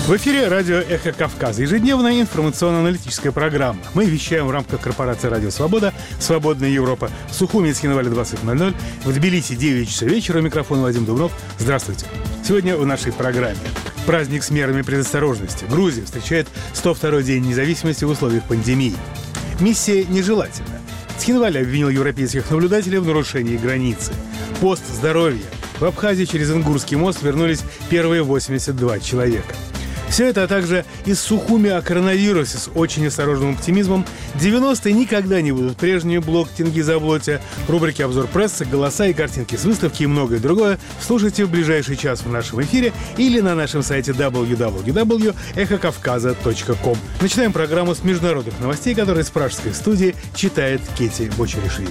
В эфире радио «Эхо Кавказа». Ежедневная информационно-аналитическая программа. Мы вещаем в рамках корпорации «Радио Свобода», «Свободная Европа», в Сухуми, Цхинвале 20:00, в Тбилиси 9 часов вечера. У микрофона Вадим Дубнов. Здравствуйте. Сегодня в нашей программе праздник с мерами предосторожности. Грузия встречает 102-й день независимости в условиях пандемии. Миссия нежелательна. Цхинвале обвинил европейских наблюдателей в нарушении границы. Пост здоровья. В Абхазии через Ингурский мост вернулись первые 82 человека. Все это, а также из Сухуми о коронавирусе с очень осторожным оптимизмом. 90-е никогда не будут прежними. Блог Тенгиза Блотя, рубрики «Обзор прессы», голоса и картинки с выставки и многое другое слушайте в ближайший час в нашем эфире или на нашем сайте www.эхокавказа.ком. Начинаем программу с международных новостей, которые с пражской студии читает Кети Бочаришвили.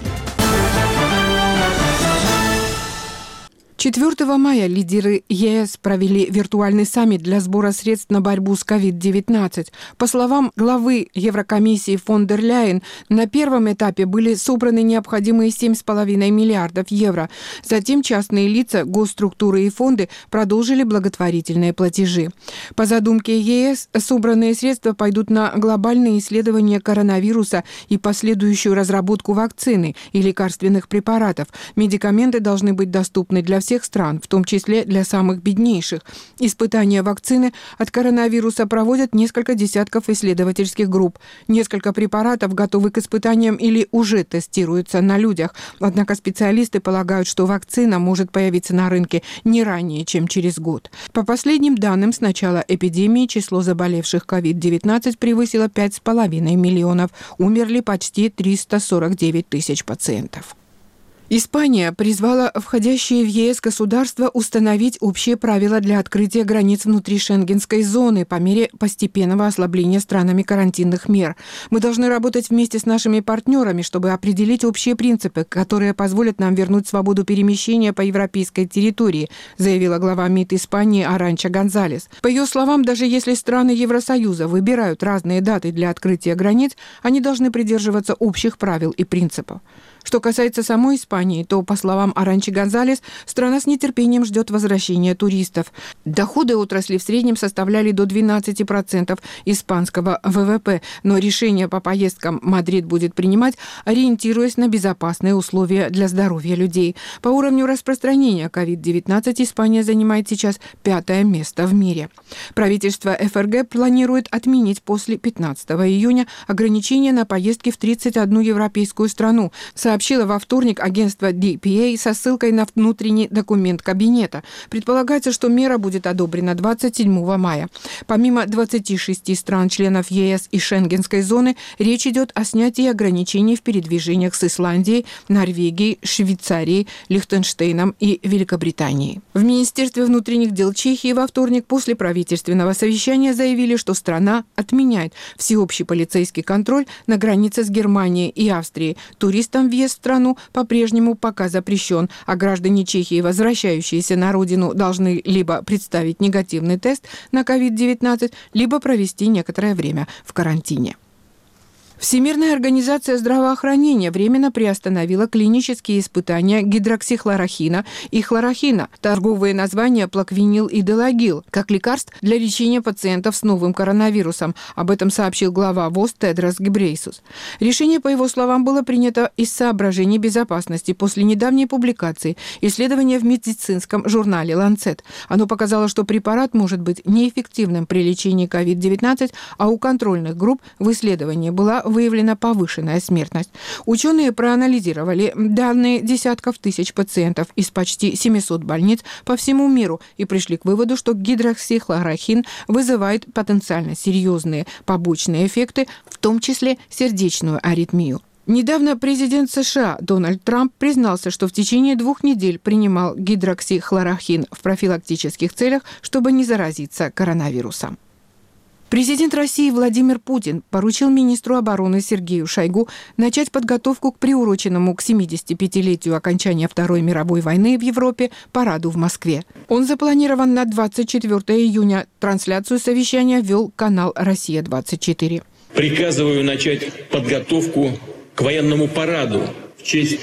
4 мая лидеры ЕС провели виртуальный саммит для сбора средств на борьбу с COVID-19. По словам главы Еврокомиссии фон дер Ляйен, на первом этапе были собраны необходимые 7,5 миллиардов евро. Затем частные лица, госструктуры и фонды продолжили благотворительные платежи. По задумке ЕС, собранные средства пойдут на глобальные исследования коронавируса и последующую разработку вакцины и лекарственных препаратов. Медикаменты должны быть доступны для всех стран, в том числе для самых беднейших. Испытания вакцины от коронавируса проводят несколько десятков исследовательских групп. Несколько препаратов готовы к испытаниям или уже тестируются на людях. Однако специалисты полагают, что вакцина может появиться на рынке не ранее, чем через год. По последним данным, с начала эпидемии число заболевших COVID-19 превысило 5,5 миллионов. Умерли почти 349 тысяч пациентов. Испания призвала входящие в ЕС государства установить общие правила для открытия границ внутри шенгенской зоны по мере постепенного ослабления странами карантинных мер. Мы должны работать вместе с нашими партнерами, чтобы определить общие принципы, которые позволят нам вернуть свободу перемещения по европейской территории, заявила глава МИД Испании Арантxa Гонзалес. По ее словам, даже если страны Евросоюза выбирают разные даты для открытия границ, они должны придерживаться общих правил и принципов. Что касается самой Испании, то, по словам Арантxи Гонзалес, страна с нетерпением ждет возвращения туристов. Доходы отрасли в среднем составляли до 12% испанского ВВП, но решение по поездкам Мадрид будет принимать, ориентируясь на безопасные условия для здоровья людей. По уровню распространения COVID-19 Испания занимает сейчас 5-е место в мире. Правительство ФРГ планирует отменить после 15 июня ограничения на поездки в 31 европейскую страну, сообщила во вторник агентство DPA со ссылкой на внутренний документ кабинета. Предполагается, что мера будет одобрена 27 мая. Помимо 26 стран-членов ЕС и Шенгенской зоны, речь идет о снятии ограничений в передвижениях с Исландией, Норвегией, Швейцарией, Лихтенштейном и Великобританией. В Министерстве внутренних дел Чехии во вторник после правительственного совещания заявили, что страна отменяет всеобщий полицейский контроль на границе с Германией и Австрией. Туристам въезд в страну по-прежнему пока запрещен, а граждане Чехии, возвращающиеся на родину, должны либо представить негативный тест на COVID-19, либо провести некоторое время в карантине. Всемирная организация здравоохранения временно приостановила клинические испытания гидроксихлорохина и хлорохина, торговые названия плаквенил и делагил, как лекарств для лечения пациентов с новым коронавирусом. Об этом сообщил глава ВОЗ Тедрос Гебрейсус. Решение, по его словам, было принято из соображений безопасности после недавней публикации исследования в медицинском журнале «Ланцет». Оно показало, что препарат может быть неэффективным при лечении COVID-19, а у контрольных групп в исследовании была выявлена повышенная смертность. Ученые проанализировали данные десятков тысяч пациентов из почти 700 больниц по всему миру и пришли к выводу, что гидроксихлорохин вызывает потенциально серьезные побочные эффекты, в том числе сердечную аритмию. Недавно президент США Дональд Трамп признался, что в течение 2 недель принимал гидроксихлорохин в профилактических целях, чтобы не заразиться коронавирусом. Президент России Владимир Путин поручил министру обороны Сергею Шойгу начать подготовку к приуроченному к 75-летию окончания Второй мировой войны в Европе параду в Москве. Он запланирован на 24 июня. Трансляцию совещания вел канал «Россия-24». Приказываю начать подготовку к военному параду в честь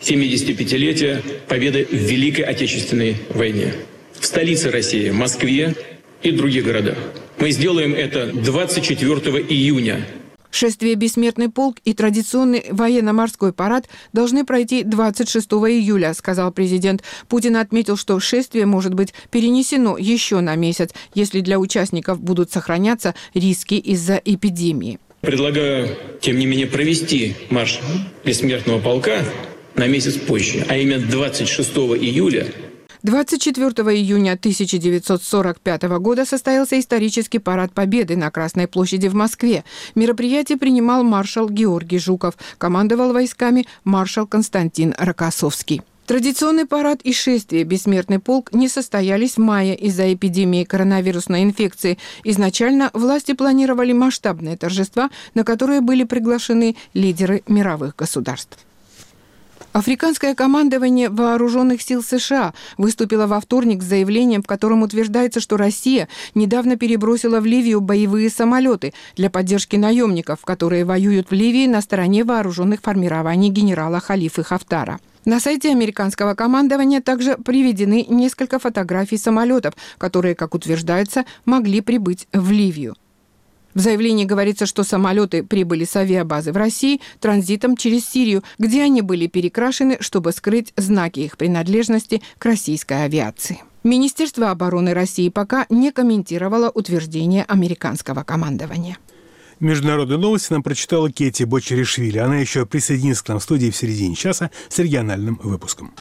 75-летия победы в Великой Отечественной войне в столице России, Москве и других городах. Мы сделаем это 24 июня. Шествие «Бессмертный полк» и традиционный военно-морской парад должны пройти 26 июля, сказал президент. Путин отметил, что шествие может быть перенесено еще на месяц, если для участников будут сохраняться риски из-за эпидемии. Предлагаю, тем не менее, провести марш «Бессмертного полка» на месяц позже, а именно 26 июля. 24 июня 1945 года состоялся исторический парад Победы на Красной площади в Москве. Мероприятие принимал маршал Георгий Жуков, командовал войсками маршал Константин Рокоссовский. Традиционный парад и шествие «Бессмертный полк» не состоялись в мае из-за эпидемии коронавирусной инфекции. Изначально власти планировали масштабные торжества, на которые были приглашены лидеры мировых государств. Африканское командование Вооруженных сил США выступило во вторник с заявлением, в котором утверждается, что Россия недавно перебросила в Ливию боевые самолеты для поддержки наемников, которые воюют в Ливии на стороне вооруженных формирований генерала Халифы Хафтара. На сайте американского командования также приведены несколько фотографий самолетов, которые, как утверждается, могли прибыть в Ливию. В заявлении говорится, что самолеты прибыли с авиабазы в России транзитом через Сирию, где они были перекрашены, чтобы скрыть знаки их принадлежности к российской авиации. Министерство обороны России пока не комментировало утверждение американского командования. Международные новости нам прочитала Кетти Бочеришвили. Она еще присоединится к нам в студии в середине часа с региональным выпуском.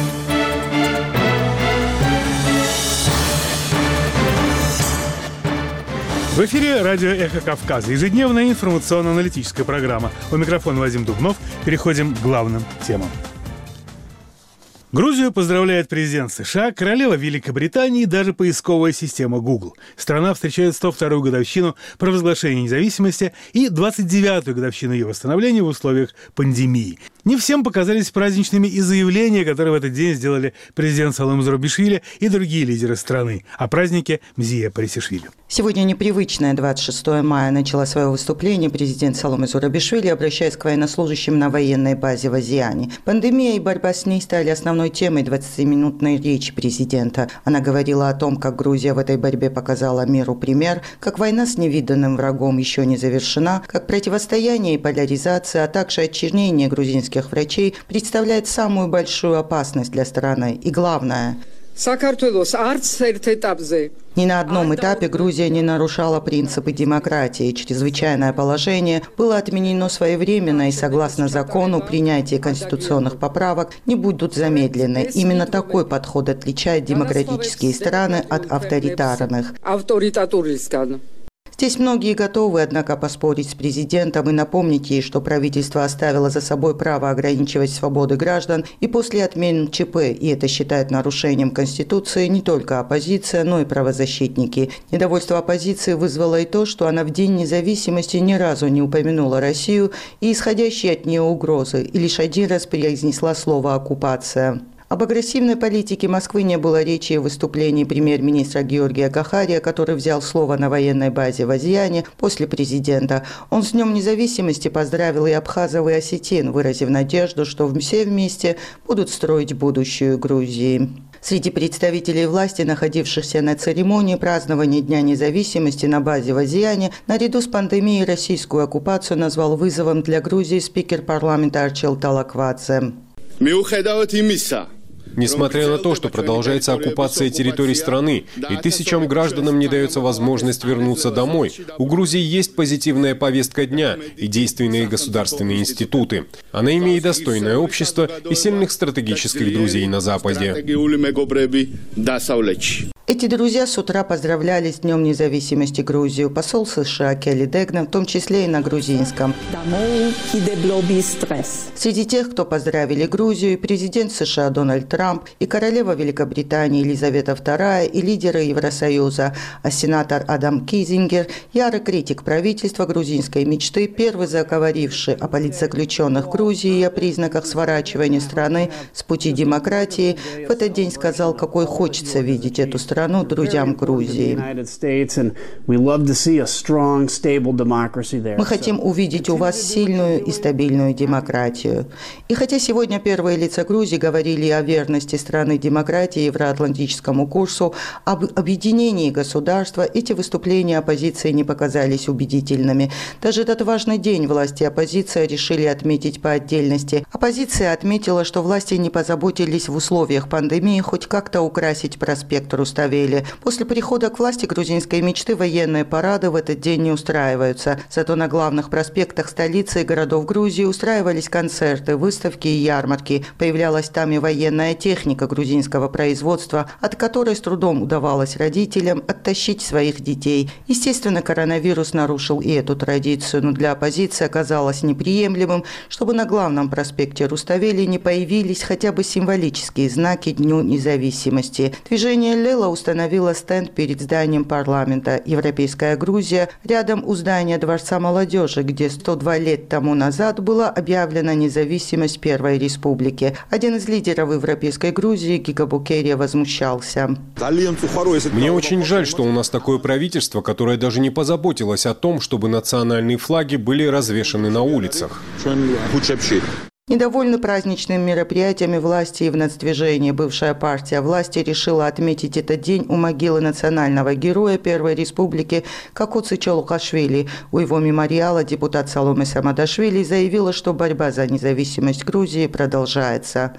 В эфире радио «Эхо Кавказа». Ежедневная информационно-аналитическая программа. У микрофона Вадим Дубнов. Переходим к главным темам. Грузию поздравляет президент США, королева Великобритании и даже поисковая система Google. Страна встречает 102-ю годовщину провозглашения независимости и 29-ю годовщину ее восстановления в условиях пандемии. Не всем показались праздничными и заявления, которые в этот день сделали президент Салом Зурабишвили и другие лидеры страны. О празднике Мзия Парисишвили. Сегодня непривычное 26 мая начала свое выступление президент Салом Зурабишвили, обращаясь к военнослужащим на военной базе в Азиане. Пандемия и борьба с ней стали основной темой 20-минутной речи президента. Она говорила о том, как Грузия в этой борьбе показала миру пример, как война с невиданным врагом еще не завершена, как противостояние и поляризация, а также очернение грузинских врачей представляет самую большую опасность для страны. И главное, ни на одном этапе Грузия не нарушала принципы демократии. Чрезвычайное положение было отменено своевременно, и согласно закону принятие конституционных поправок не будут замедлены. Именно такой подход отличает демократические страны от авторитарных. Здесь многие готовы, однако, поспорить с президентом и напомнить ей, что правительство оставило за собой право ограничивать свободы граждан и после отмены ЧП, и это считает нарушением Конституции не только оппозиция, но и правозащитники. Недовольство оппозиции вызвало и то, что она в День независимости ни разу не упомянула Россию и исходящие от нее угрозы, и лишь один раз произнесла слово «оккупация». Об агрессивной политике Москвы не было речи в выступлении премьер-министра Георгия Гахария, который взял слово на военной базе в Азиане после президента. Он с Днем независимости поздравил и абхазов, и осетин, выразив надежду, что все вместе будут строить будущую Грузии. Среди представителей власти, находившихся на церемонии празднования Дня независимости на базе в Азиане, наряду с пандемией российскую оккупацию назвал вызовом для Грузии спикер парламента Арчил Талаквадзе. Несмотря на то, что продолжается оккупация территорий страны и тысячам гражданам не дается возможность вернуться домой, у Грузии есть позитивная повестка дня и действенные государственные институты. Она имеет достойное общество и сильных стратегических друзей на Западе. Эти друзья с утра поздравляли с Днем независимости Грузию. Посол США Келли Дегна, в том числе и на грузинском. Среди тех, кто поздравили Грузию, и президент США Дональд Трамп, и королева Великобритании Елизавета II, и лидеры Евросоюза, а сенатор Адам Кизингер, ярый критик правительства грузинской мечты, первый заговоривший о политзаключенных в Грузии и о признаках сворачивания страны с пути демократии, в этот день сказал, какой хочется видеть эту страну страну друзьям Грузии. Мы хотим увидеть у вас сильную и стабильную демократию. И хотя сегодня первые лица Грузии говорили о верности страны демократии евроатлантическому курсу, об объединении государства, эти выступления оппозиции не показались убедительными. Даже этот важный день власти и оппозиция решили отметить по отдельности. Оппозиция отметила, что власти не позаботились в условиях пандемии хоть как-то украсить проспект Руставели. После прихода к власти грузинской мечты военные парады в этот день не устраиваются. Зато на главных проспектах столицы и городов Грузии устраивались концерты, выставки и ярмарки. Появлялась там и военная техника грузинского производства, от которой с трудом удавалось родителям оттащить своих детей. Естественно, коронавирус нарушил и эту традицию, но для оппозиции оказалось неприемлемым, чтобы на главном проспекте Руставели не появились хотя бы символические знаки Дню независимости. Движение Лела установило стенд перед зданием парламента «Европейская Грузия» рядом у здания Дворца молодежи, где 102 лет тому назад была объявлена независимость Первой Республики. Один из лидеров Европейской Грузии, Гига Букерия, возмущался. Мне очень жаль, что у нас такое правительство, которое даже не позаботилось о том, чтобы национальные флаги были развешаны на улицах. Недовольны праздничными мероприятиями власти и в нацдвижении. Бывшая партия власти решила отметить этот день у могилы национального героя Первой Республики Какуцы Чолукашвили. У его мемориала депутат Саломе Самадашвили заявила, что борьба за независимость Грузии продолжается.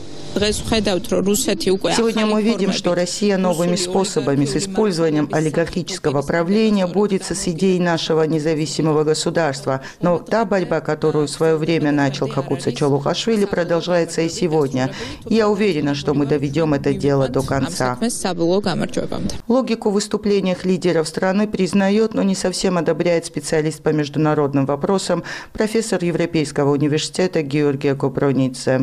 Сегодня мы видим, что Россия новыми способами с использованием олигархического правления борется с идеей нашего независимого государства. Но та борьба, которую в свое время начал Какуцы Чолукашвили, продолжается и сегодня. Я уверена, что мы доведем это дело до конца. Логику в выступлениях лидеров страны признает, но не совсем одобряет специалист по международным вопросам, профессор Европейского университета Георгия Копронице.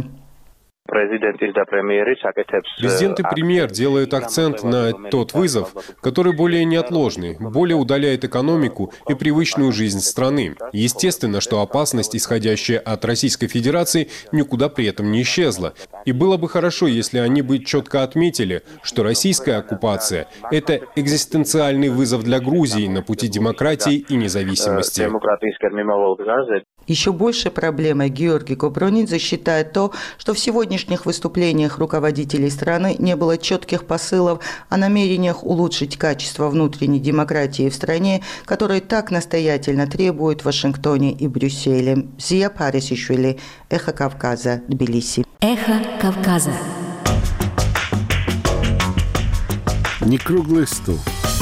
Президент и премьер делают акцент на тот вызов, который более неотложный, более удаляет экономику и привычную жизнь страны. Естественно, что опасность, исходящая от Российской Федерации, никуда при этом не исчезла. И было бы хорошо, если они бы четко отметили, что российская оккупация – это экзистенциальный вызов для Грузии на пути демократии и независимости. Еще большей проблемой Георгий Копронидзе считает то, что в сегодняшних выступлениях руководителей страны не было четких посылов о намерениях улучшить качество внутренней демократии в стране, которые так настоятельно требуют в Вашингтоне и Брюсселе. Зия Парисишвили, Эхо Кавказа, Тбилиси. Эхо Кавказа. Не круглый стол.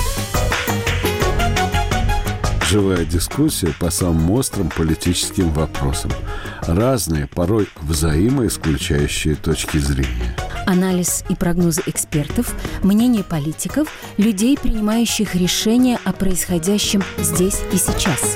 Живая дискуссия по самым острым политическим вопросам. Разные, порой взаимоисключающие точки зрения. Анализ и прогнозы экспертов, мнения политиков, людей, принимающих решения о происходящем здесь и сейчас.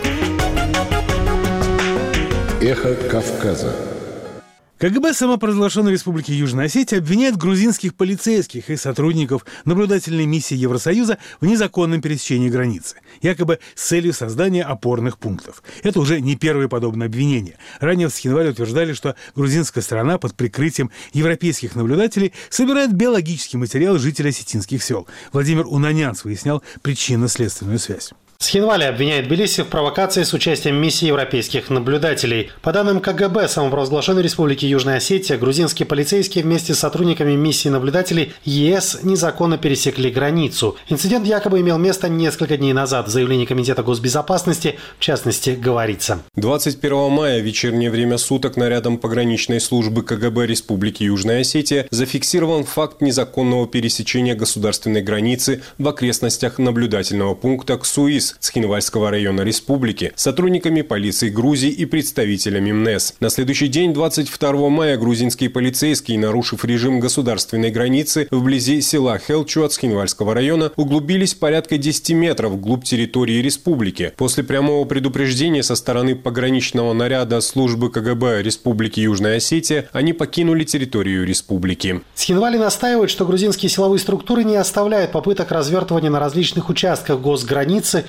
Эхо Кавказа. КГБ самопровозглашенной Республики Южная Осетия обвиняет грузинских полицейских и сотрудников наблюдательной миссии Евросоюза в незаконном пересечении границы, якобы с целью создания опорных пунктов. Это уже не первое подобное обвинение. Ранее в Схинвале утверждали, что грузинская сторона под прикрытием европейских наблюдателей собирает биологический материал жителей осетинских сел. Владимир Унанянц выяснял причинно-следственную связь. Схинвали обвиняет Тбилиси в провокации с участием миссии европейских наблюдателей. По данным КГБ самопровозглашенной Республики Южная Осетия, грузинские полицейские вместе с сотрудниками миссии наблюдателей ЕС незаконно пересекли границу. Инцидент якобы имел место несколько дней назад. В заявлении Комитета госбезопасности, в частности, говорится. 21 мая в вечернее время суток нарядом пограничной службы КГБ Республики Южная Осетия зафиксирован факт незаконного пересечения государственной границы в окрестностях наблюдательного пункта Ксуис Схинвальского района республики сотрудниками полиции Грузии и представителями МНЭС. На следующий день, 22 мая, грузинские полицейские, нарушив режим государственной границы вблизи села Хелчуат Схинвальского района, углубились порядка 10 метров вглубь территории республики. После прямого предупреждения со стороны пограничного наряда службы КГБ Республики Южная Осетия они покинули территорию республики. Схинвали настаивает, что грузинские силовые структуры не оставляют попыток развертывания на различных участках госграницы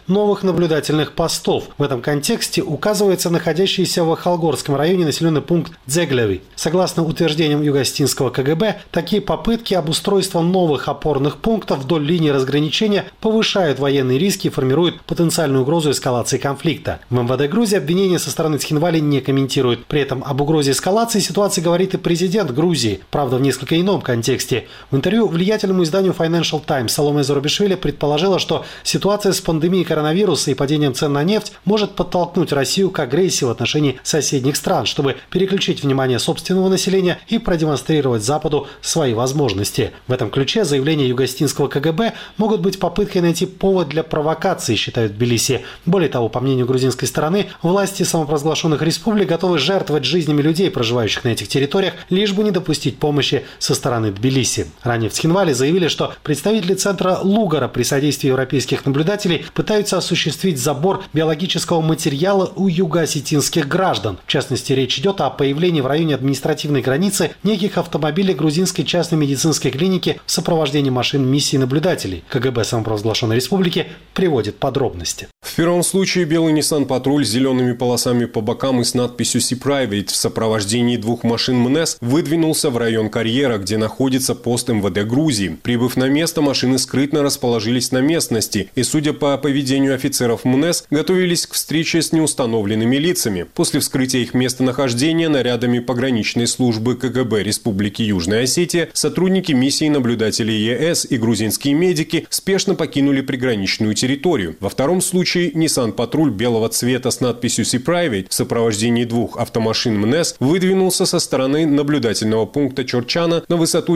новых наблюдательных постов. В этом контексте указывается находящийся в Ахалгорском районе населенный пункт Дзеглеви. Согласно утверждениям Юго-Осетинского КГБ, такие попытки обустройства новых опорных пунктов вдоль линии разграничения повышают военные риски и формируют потенциальную угрозу эскалации конфликта. В МВД Грузии обвинения со стороны Цхинвали не комментируют. При этом об угрозе эскалации ситуации говорит и президент Грузии, правда в несколько ином контексте. В интервью влиятельному изданию Financial Times Саломе Зурабишвили предположила, что ситуация с пандемией коронавируса и падением цен на нефть может подтолкнуть Россию к агрессии в отношении соседних стран, чтобы переключить внимание собственного населения и продемонстрировать Западу свои возможности. В этом ключе заявления Юго-Осетинского КГБ могут быть попыткой найти повод для провокации, считают в Тбилиси. Более того, по мнению грузинской стороны, власти самопровозглашенных республик готовы жертвовать жизнями людей, проживающих на этих территориях, лишь бы не допустить помощи со стороны Тбилиси. Ранее в Цхинвале заявили, что представители центра Лугара при содействии европейских наблюдателей пытаются осуществить забор биологического материала у юго-осетинских граждан. В частности, речь идет о появлении в районе административной границы неких автомобилей грузинской частной медицинской клиники в сопровождении машин миссии наблюдателей. КГБ самопровозглашенной республики приводит подробности. В первом случае белый Nissan Патруль с зелеными полосами по бокам и с надписью «Sea Private» в сопровождении двух машин МНЭС выдвинулся в район карьера, где находится пост МВД Грузии. Прибыв на место, машины скрытно расположились на местности и, судя по поведению офицеров МНЭС, готовились к встрече с неустановленными лицами. После вскрытия их местонахождения нарядами пограничной службы КГБ Республики Южная Осетия сотрудники миссии наблюдателей ЕС и грузинские медики спешно покинули приграничную территорию. Во втором случае Nissan Патруль белого цвета с надписью «Sea Private» в сопровождении двух автомашин МНЭС выдвинулся со стороны наблюдательного пункта Чорчана на высоту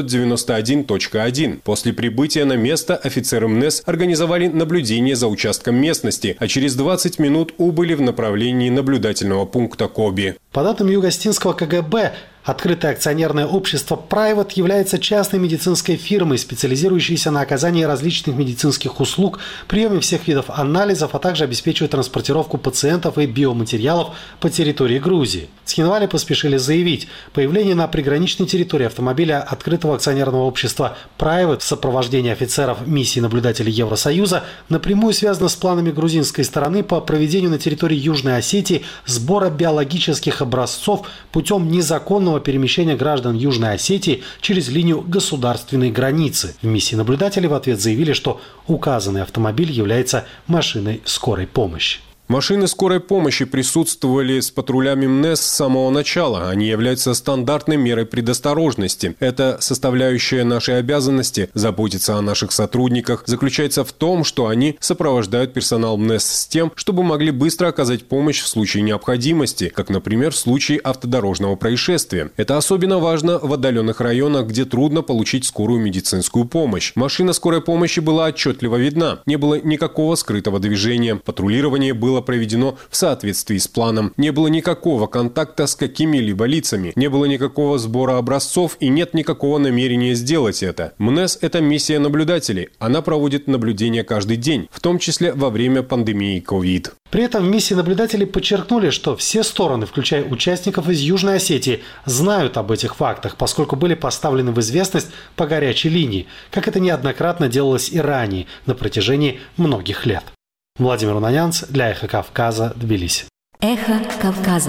991.1. После прибытия на место офицеры МНЭС организовали наблюдение за участком местности, а через 20 минут убыли в направлении наблюдательного пункта Коби. По данным Юго-Осетинского КГБ, открытое акционерное общество Private является частной медицинской фирмой, специализирующейся на оказании различных медицинских услуг, приеме всех видов анализов, а также обеспечивает транспортировку пациентов и биоматериалов по территории Грузии. Цхинвали поспешили заявить, появление на приграничной территории автомобиля открытого акционерного общества Private в сопровождении офицеров миссии наблюдателей Евросоюза напрямую связано с планами грузинской стороны по проведению на территории Южной Осетии сбора биологических образцов путем незаконного перемещения граждан Южной Осетии через линию государственной границы. В миссии наблюдателей в ответ заявили, что указанный автомобиль является машиной скорой помощи. Машины скорой помощи присутствовали с патрулями МНЭС с самого начала. Они являются стандартной мерой предосторожности. Это составляющая нашей обязанности заботиться о наших сотрудниках заключается в том, что они сопровождают персонал МНЭС с тем, чтобы могли быстро оказать помощь в случае необходимости, как, например, в случае автодорожного происшествия. Это особенно важно в отдаленных районах, где трудно получить скорую медицинскую помощь. Машина скорой помощи была отчетливо видна. Не было никакого скрытого движения. Патрулирование было проведено в соответствии с планом. Не было никакого контакта с какими-либо лицами. Не было никакого сбора образцов и нет никакого намерения сделать это. МНЭС – это миссия наблюдателей. Она проводит наблюдения каждый день, в том числе во время пандемии COVID. При этом в миссии наблюдателей подчеркнули, что все стороны, включая участников из Южной Осетии, знают об этих фактах, поскольку были поставлены в известность по горячей линии, как это неоднократно делалось и ранее, на протяжении многих лет. Владимир Унанянц для «Эхо Кавказа», Тбилиси. «Эхо Кавказа».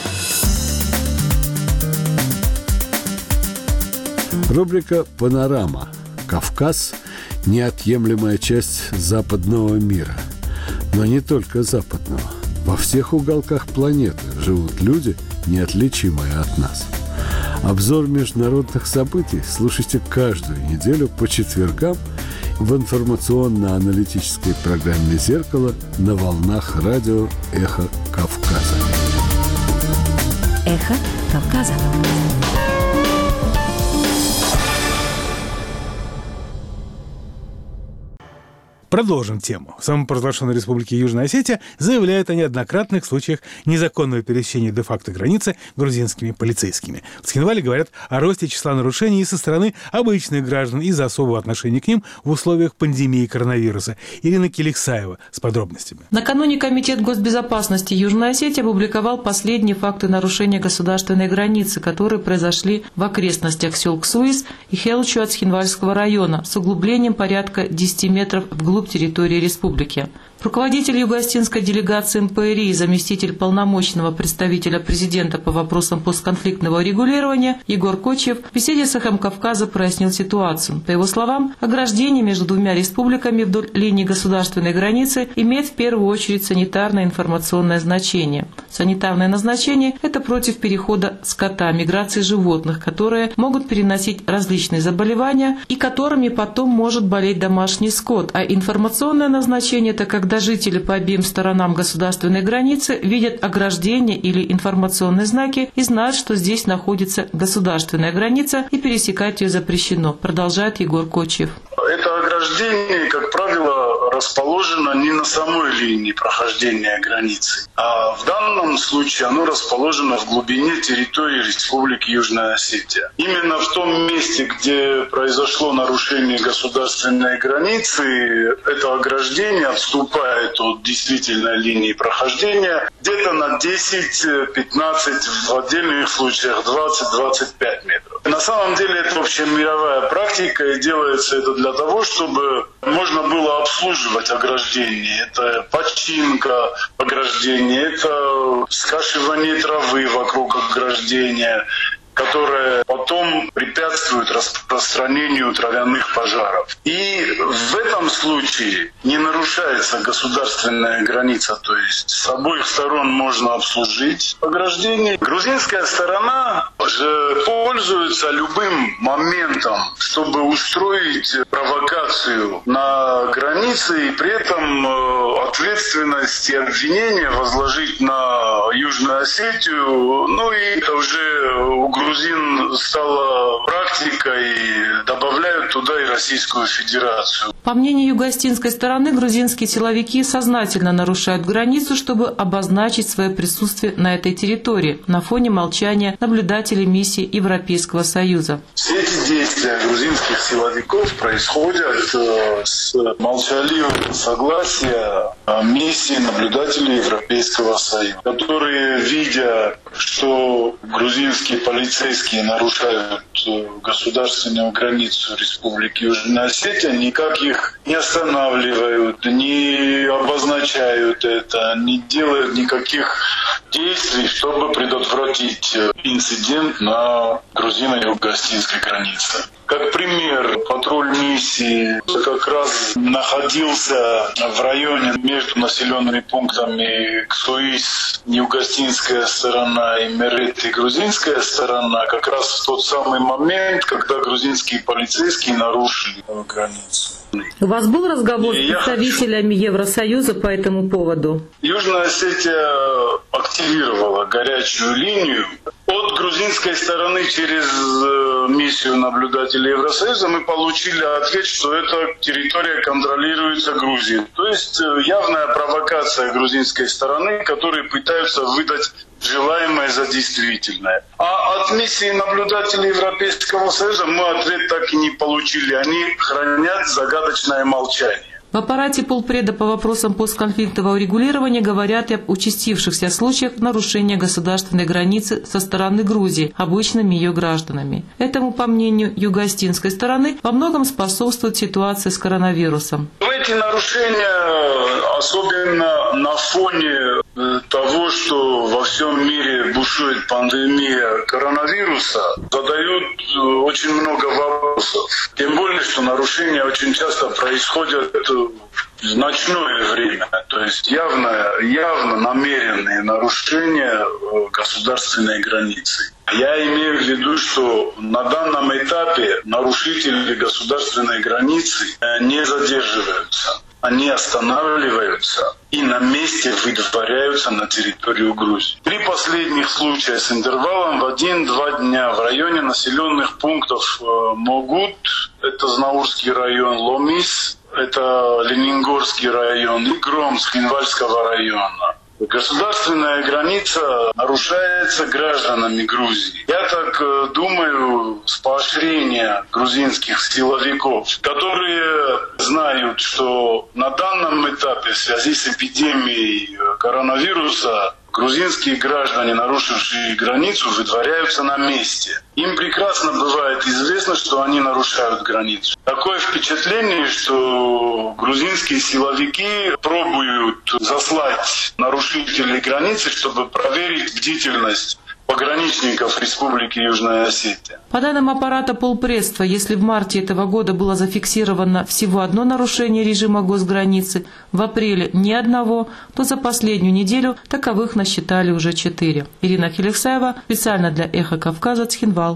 Рубрика «Панорама». Кавказ – неотъемлемая часть западного мира. Но не только западного. Во всех уголках планеты живут люди, неотличимые от нас. Обзор международных событий слушайте каждую неделю по четвергам в информационно-аналитической программе «Зеркало» на волнах радио «Эхо Кавказа». «Эхо Кавказа». Продолжим тему. В самопровозглашенной Республике Южная Осетия заявляют о неоднократных случаях незаконного пересечения де-факто границы грузинскими полицейскими. В Цхинвале говорят о росте числа нарушений и со стороны обычных граждан из-за особого отношения к ним в условиях пандемии коронавируса. Ирина Келексаева с подробностями. Накануне Комитет госбезопасности Южной Осетии опубликовал последние факты нарушения государственной границы, которые произошли в окрестностях сел Ксуис и Хелчуа Цхинвальского района с углублением порядка 10 метров вглубь территории республики. Руководитель юго-остинской делегации МПРИ и заместитель полномочного представителя президента по вопросам постконфликтного регулирования Егор Кочев в беседе с «Эхом Кавказа» прояснил ситуацию. По его словам, ограждение между двумя республиками вдоль линии государственной границы имеет в первую очередь санитарное информационное значение. Санитарное назначение – это против перехода скота, миграции животных, которые могут переносить различные заболевания и которыми потом может болеть домашний скот. А информационное назначение – это когда жители по обеим сторонам государственной границы видят ограждение или информационные знаки и знают, что здесь находится государственная граница и пересекать ее запрещено, продолжает Егор Кочев. Это ограждение, как правило, расположено не на самой линии прохождения границы, а в данном случае оно расположено в глубине территории Республики Южная Осетия. Именно в том месте, где произошло нарушение государственной границы, это ограждение отступает от действительной линии прохождения где-то на 10-15, в отдельных случаях 20-25 метров. На самом деле это общемировая практика, и делается это для того, чтобы можно было обслуживать ограждение. Это починка ограждения, это скашивание травы вокруг ограждения, которое потом препятствует распространению травяных пожаров. И в этом случае не нарушается государственная граница, то есть с обоих сторон можно обслужить ограждение. Грузинская сторона же пользуется любым моментом, чтобы устроить провокацию на границе и при этом ответственность и обвинения возложить на Южную Осетию. Ну и это уже у грузин стала практикой, добавляют туда и Российскую Федерацию. По мнению юго-остинской стороны, грузинские силовики сознательно нарушают границу, чтобы обозначить свое присутствие на этой территории на фоне молчания наблюдателей миссии Европейского Союза. Все эти действия грузинских силовиков происходят с молчаливого согласия миссии наблюдателей Европейского Союза, которые, видя, что грузинские полицейские нарушают государственную границу Республики Южная Осетия, никак их не останавливают, не обозначают это, не делают никаких действий, чтобы предотвратить инцидент на грузино-юго-остинской границе. Как пример, патруль миссии как раз находился в районе между населенными пунктами Ксуис, юго-остинская сторона, и Мерет, и грузинская сторона, как раз в тот самый момент, когда грузинские полицейские нарушили границу. У вас был разговор с представителями Евросоюза по этому поводу? Южная Осетия активировала горячую линию. От грузинской стороны через миссию наблюдателей Евросоюза мы получили ответ, что эта территория контролируется Грузией. То есть явная провокация грузинской стороны, которые пытаются выдать желаемое за действительное. А от миссии наблюдателей Европейского Союза мы ответ так и не получили. Они хранят загадочное молчание. В аппарате полпреда по вопросам постконфликтного урегулирования говорят и об участившихся случаях нарушения государственной границы со стороны Грузии обычными ее гражданами. Этому, по мнению юго-остинской стороны, во многом способствует ситуация с коронавирусом. Эти нарушения, особенно на фоне того, что во всем мире бушует пандемия коронавируса, задают очень много вопросов. Тем более, что нарушения очень часто происходят в ночное время, то есть явно намеренные нарушения государственной границы. Я имею в виду, что на данном этапе нарушители государственной границы не задерживаются. Они останавливаются и на месте выдворяются на территорию Грузии. 3 последних случая с интервалом в 1-2 дня в районе населенных пунктов Могут, это Знаурский район, Ломис, это Ленингорский район и Громск Инвальского района. Государственная граница нарушается гражданами Грузии. Я так думаю, с поощрения грузинских силовиков, которые знают, что на данном этапе в связи с эпидемией коронавируса грузинские граждане, нарушившие границу, выдворяются на месте. Им прекрасно бывает известно, что они нарушают границу. Такое впечатление, что грузинские силовики пробуют заслать нарушителей границы, чтобы проверить бдительность пограничников Республики Южная Осетия. По данным аппарата полпредства, если в марте этого года было зафиксировано всего одно нарушение режима госграницы, в апреле ни одного, то за последнюю неделю таковых насчитали уже 4. Ирина Хелексаева, специально для «Эхо Кавказа», Цхинвал.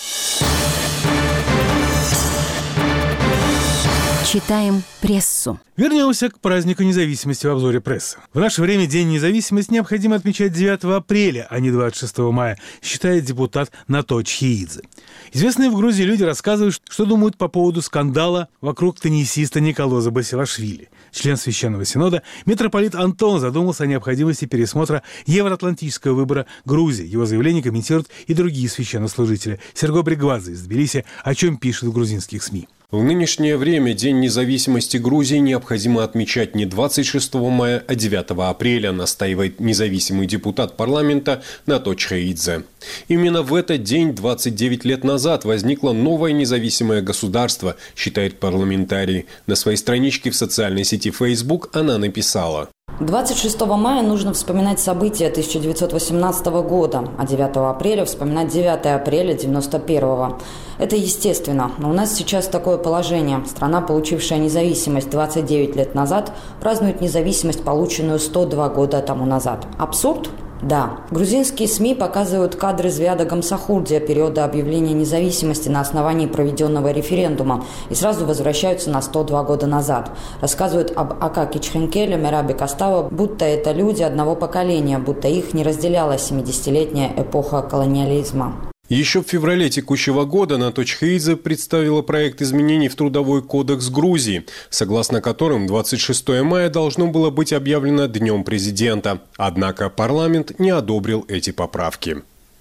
Читаем прессу. Вернемся к празднику независимости в обзоре прессы. В наше время День независимости необходимо отмечать 9 апреля, а не 26 мая, считает депутат Наточ Хиидзе. Известные в Грузии люди рассказывают, что думают по поводу скандала вокруг теннисиста Николоза Басилашвили. Член Священного Синода митрополит Антон задумался о необходимости пересмотра евроатлантического выбора Грузии. Его заявление комментируют и другие священнослужители. Серго Бригвадзе из Тбилиси, о чем пишут в грузинских СМИ. В нынешнее время День независимости Грузии необходимо отмечать не 26 мая, а 9 апреля, настаивает независимый депутат парламента Наточ Хиидзе. Именно в этот день, 29 лет назад, возникло новое независимое государство, считает парламентарий. На своей страничке в социальной сети Facebook она написала: 26 мая нужно вспоминать события 1918 года, а 9 апреля вспоминать 9 апреля 1991. Это естественно, но у нас сейчас такое положение. Страна, получившая независимость 29 лет назад, празднует независимость, полученную 102 года тому назад. Абсурд? Да. Грузинские СМИ показывают кадры Звяда Гамсахурдия периода объявления независимости на основании проведенного референдума и сразу возвращаются на 102 года назад. Рассказывают об Акаке Чхенкеле, Мерабе Кастава, будто это люди одного поколения, будто их не разделяла 70-летняя эпоха колониализма. Еще в феврале текущего года Наточ Хиидзе представила проект изменений в Трудовой кодекс Грузии, согласно которым 26 мая должно было быть объявлено Днем президента. Однако парламент не одобрил эти поправки.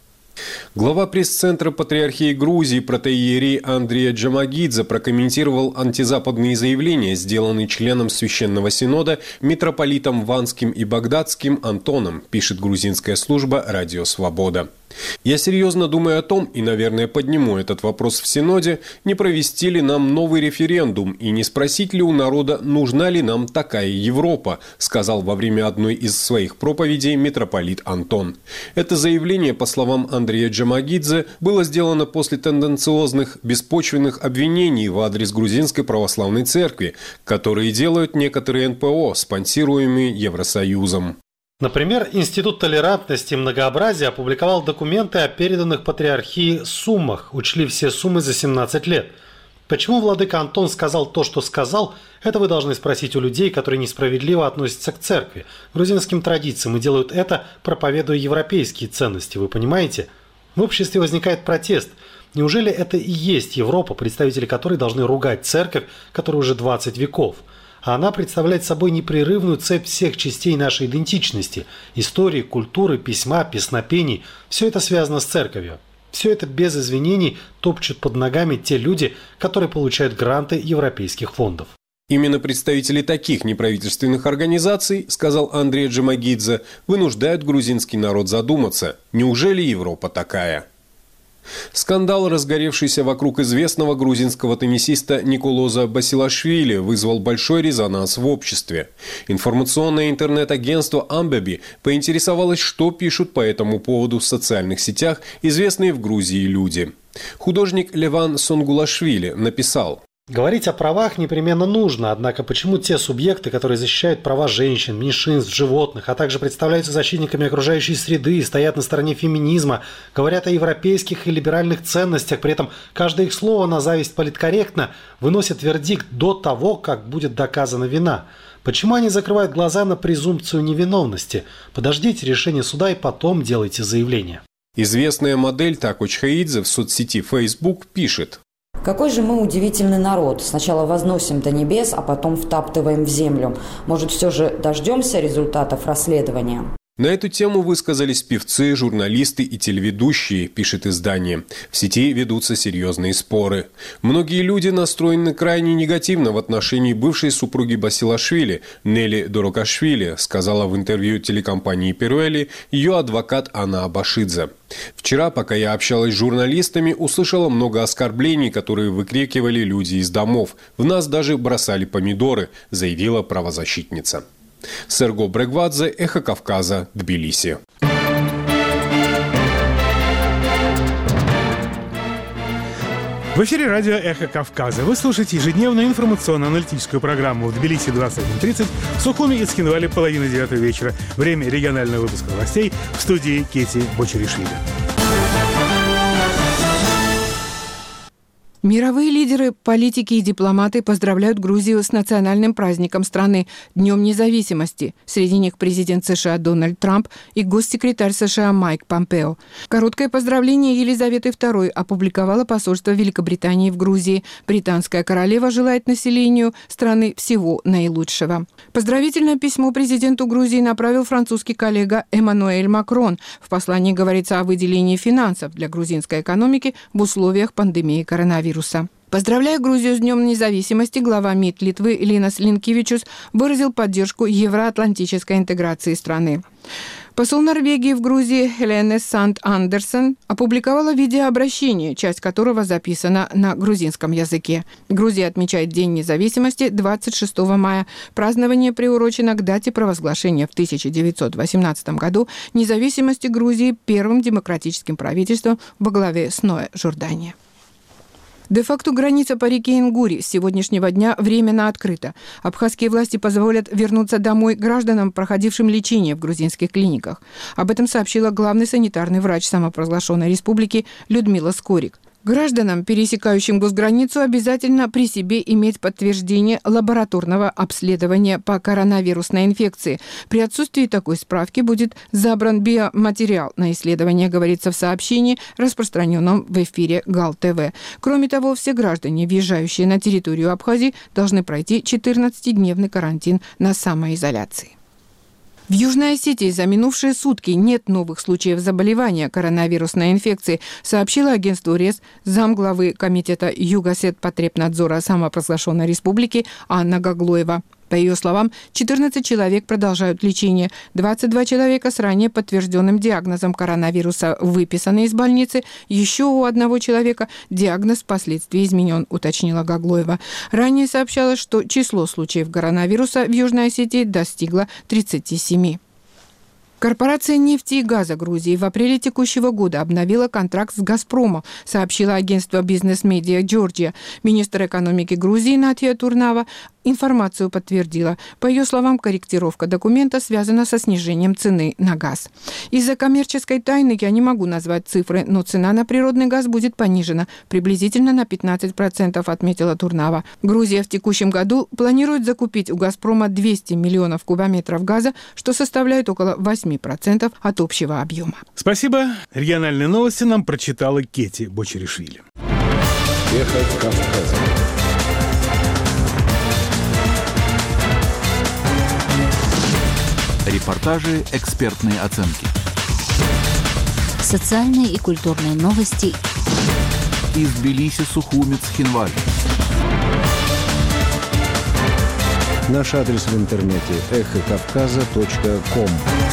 Глава пресс-центра Патриархии Грузии протоиерей Андрея Джамагидзе прокомментировал антизападные заявления, сделанные членом Священного Синода митрополитом Ванским и Багдадским Антоном, пишет грузинская служба «Радио Свобода». Я серьезно думаю о том, и, наверное, подниму этот вопрос в Синоде, не провести ли нам новый референдум и не спросить ли у народа, нужна ли нам такая Европа, сказал во время одной из своих проповедей митрополит Антон. Это заявление, по словам Андрея Джамагидзе, было сделано после тенденциозных, беспочвенных обвинений в адрес Грузинской Православной Церкви, которые делают некоторые НПО, спонсируемые Евросоюзом. Например, Институт толерантности и многообразия опубликовал документы о переданных патриархии суммах, учли все суммы за 17 лет. Почему владыка Антон сказал то, что сказал, это вы должны спросить у людей, которые несправедливо относятся к церкви, грузинским традициям и делают это, проповедуя европейские ценности, вы понимаете? В обществе возникает протест. Неужели это и есть Европа, представители которой должны ругать церковь, которая уже 20 веков? А она представляет собой непрерывную цепь всех частей нашей идентичности – истории, культуры, письма, песнопений. Все это связано с церковью. Все это без извинений топчут под ногами те люди, которые получают гранты европейских фондов. Именно представители таких неправительственных организаций, сказал Андрей Джамагидзе, вынуждают грузинский народ задуматься, неужели Европа такая? Скандал, разгоревшийся вокруг известного грузинского теннисиста Николоза Басилашвили, вызвал большой резонанс в обществе. Информационное интернет-агентство «Амбеби» поинтересовалось, что пишут по этому поводу в социальных сетях известные в Грузии люди. Художник Леван Сонгулашвили написал: говорить о правах непременно нужно, однако почему те субъекты, которые защищают права женщин, меньшинств, животных, а также представляются защитниками окружающей среды и стоят на стороне феминизма, говорят о европейских и либеральных ценностях, при этом каждое их слово на зависть политкорректно, выносят вердикт до того, как будет доказана вина? Почему они закрывают глаза на презумпцию невиновности? Подождите решения суда и потом делайте заявление. Известная модель Такоч Хаидзе в соцсети Facebook пишет: какой же мы удивительный народ. Сначала возносим до небес, а потом втаптываем в землю. Может, все же дождемся результатов расследования? На эту тему высказались певцы, журналисты и телеведущие, пишет издание. В сети ведутся серьезные споры. Многие люди настроены крайне негативно в отношении бывшей супруги Басилашвили, Нели Дорокашвили, сказала в интервью телекомпании «Перуэли» ее адвокат Анна Абашидзе. Вчера, пока я общалась с журналистами, услышала много оскорблений, которые выкрикивали люди из домов. В нас даже бросали помидоры, заявила правозащитница. Серго Брегвадзе, Эхо Кавказа, Тбилиси. В эфире радио «Эхо Кавказа». Вы слушаете ежедневную информационно-аналитическую программу в Тбилиси 21:30, в Сухуми и Цхинвале 8:30 вечера. Время регионального выпуска новостей в студии Кети Бочеришвили. Мировые лидеры, политики и дипломаты поздравляют Грузию с национальным праздником страны – Днем независимости. Среди них президент США Дональд Трамп и госсекретарь США Майк Помпео. Короткое поздравление Елизаветы II опубликовало посольство Великобритании в Грузии. Британская королева желает населению страны всего наилучшего. Поздравительное письмо президенту Грузии направил французский коллега Эммануэль Макрон. В послании говорится о выделении финансов для грузинской экономики в условиях пандемии коронавируса. Поздравляя Грузию с Днем независимости, глава МИД Литвы Линас Линкевичус выразил поддержку евроатлантической интеграции страны. Посол Норвегии в Грузии Хелене Санд-Андерсен опубликовала видеообращение, часть которого записана на грузинском языке. Грузия отмечает День независимости 26 мая. Празднование приурочено к дате провозглашения в 1918 году независимости Грузии первым демократическим правительством во главе с Ноэ Жордания. Де-факто граница по реке Ингури с сегодняшнего дня временно открыта. Абхазские власти позволят вернуться домой гражданам, проходившим лечение в грузинских клиниках. Об этом сообщила главный санитарный врач самопровозглашенной республики Людмила Скорик. Гражданам, пересекающим госграницу, обязательно при себе иметь подтверждение лабораторного обследования по коронавирусной инфекции. При отсутствии такой справки будет забран биоматериал на исследование, говорится в сообщении, распространенном в эфире ГАЛ-ТВ. Кроме того, все граждане, въезжающие на территорию Абхазии, должны пройти 14-дневный карантин на самоизоляции. В Южной Осетии за минувшие сутки нет новых случаев заболевания коронавирусной инфекцией, сообщила агентству РЕС замглавы комитета Югосетпотребнадзора самопровозглашенной республики Анна Гаглоева. По ее словам, 14 человек продолжают лечение, 22 человека с ранее подтвержденным диагнозом коронавируса выписаны из больницы, еще у одного человека диагноз впоследствии изменен, уточнила Гаглоева. Ранее сообщалось, что число случаев коронавируса в Южной Осетии достигло 37. Корпорация нефти и газа Грузии в апреле текущего года обновила контракт с «Газпромом», сообщила агентство «Бизнес-медиа Джорджия». Министр экономики Грузии Натья Турнава информацию подтвердила. По ее словам, корректировка документа связана со снижением цены на газ. Из-за коммерческой тайны я не могу назвать цифры, но цена на природный газ будет понижена приблизительно на 15%, отметила Турнава. Грузия в текущем году планирует закупить у «Газпрома» 200 миллионов кубометров газа, что составляет около 8% от общего объема. Спасибо. Региональные новости нам прочитала Кети Бочеришвили. Эхо Кавказа. Репортажи, экспертные оценки. Социальные и культурные новости. Из Тбилиси, Сухуми, Цхинвали. Наш адрес в интернете эхокавказа.ком.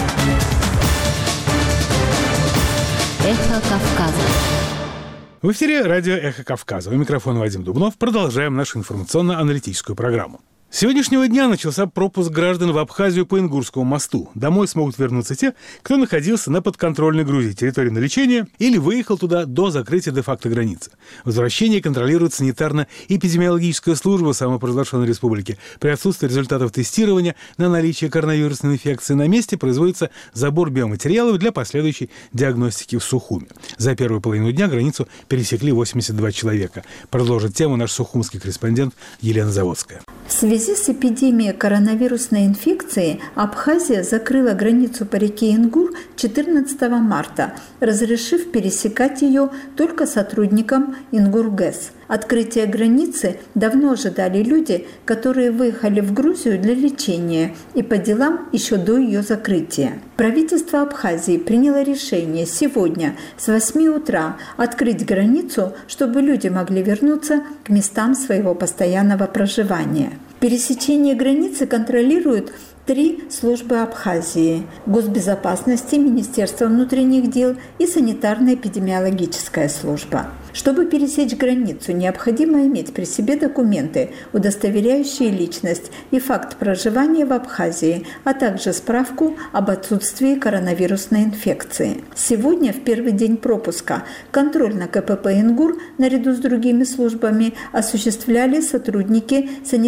Эхо Кавказа. В эфире радио «Эхо Кавказа». У микрофона Вадим Дубнов. Продолжаем нашу информационно-аналитическую программу. С сегодняшнего дня начался пропуск граждан в Абхазию по Ингурскому мосту. Домой смогут вернуться те, кто находился на подконтрольной Грузии территории на лечение или выехал туда до закрытия де-факто границы. Возвращение контролирует санитарно-эпидемиологическая служба самопровозглашенной республики. При отсутствии результатов тестирования на наличие коронавирусной инфекции на месте производится забор биоматериалов для последующей диагностики в Сухуми. За первую половину дня границу пересекли 82 человека. Продолжит тему наш сухумский корреспондент Елена Заводская. В связи с эпидемией коронавирусной инфекции Абхазия закрыла границу по реке Ингур 14 марта, разрешив пересекать ее только сотрудникам Ингургэс. Открытие границы давно ожидали люди, которые выехали в Грузию для лечения и по делам еще до ее закрытия. Правительство Абхазии приняло решение сегодня с 8 утра открыть границу, чтобы люди могли вернуться к местам своего постоянного проживания. Пересечение границы контролируют 3 службы Абхазии – госбезопасности, Министерство внутренних дел и санитарно-эпидемиологическая служба. Чтобы пересечь границу, необходимо иметь при себе документы, удостоверяющие личность и факт проживания в Абхазии, а также справку об отсутствии коронавирусной инфекции. Сегодня, в первый день пропуска, контроль на КПП «Ингур» наряду с другими службами осуществляли сотрудники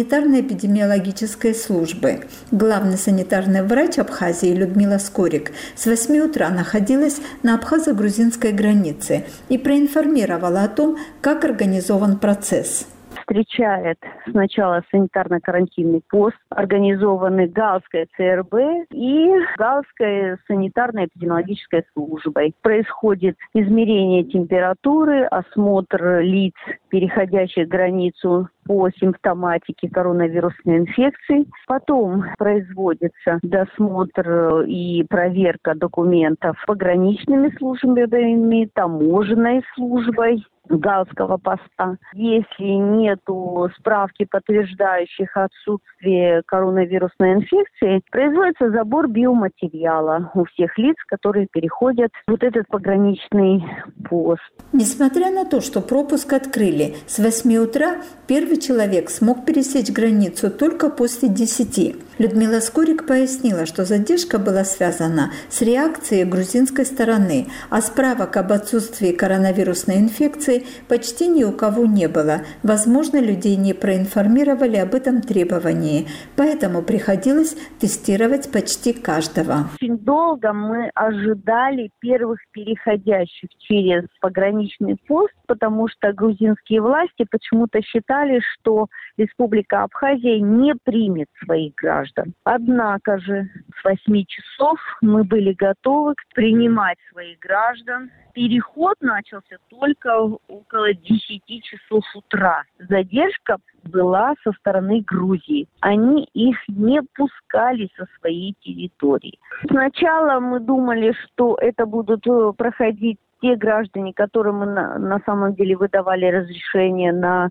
санитарно-эпидемиологической службы. Главный санитарный врач Абхазии Людмила Скорик с 8 утра находилась на абхазо-грузинской границе и проинформировала о том, как организован процесс. Встречает сначала санитарно-карантинный пост, организованный Галской ЦРБ и Галской санитарно-эпидемиологической службой. Происходит измерение температуры, осмотр лиц, переходящих границу по симптоматике коронавирусной инфекции. Потом производится досмотр и проверка документов пограничными службами, таможенной службой Галского поста. Если нету справки, подтверждающих отсутствие коронавирусной инфекции, производится забор биоматериала у всех лиц, которые переходят вот этот пограничный пост. Несмотря на то, что пропуск открыли с 8 утра, первый человек смог пересечь границу только после 10. Людмила Скорик пояснила, что задержка была связана с реакцией грузинской стороны, а справок об отсутствии коронавирусной инфекции почти ни у кого не было. Возможно, людей не проинформировали об этом требовании, поэтому приходилось тестировать почти каждого. Очень долго мы ожидали первых переходящих через пограничный пост, потому что грузинские власти почему-то считали, что Республика Абхазия не примет своих граждан. Однако же с 8 часов мы были готовы принимать своих граждан. Переход начался только около 10 часов утра. Задержка была со стороны Грузии. Они их не пускали со своей территории. Сначала мы думали, что это будут проходить те граждане, которым мы на самом деле выдавали разрешение на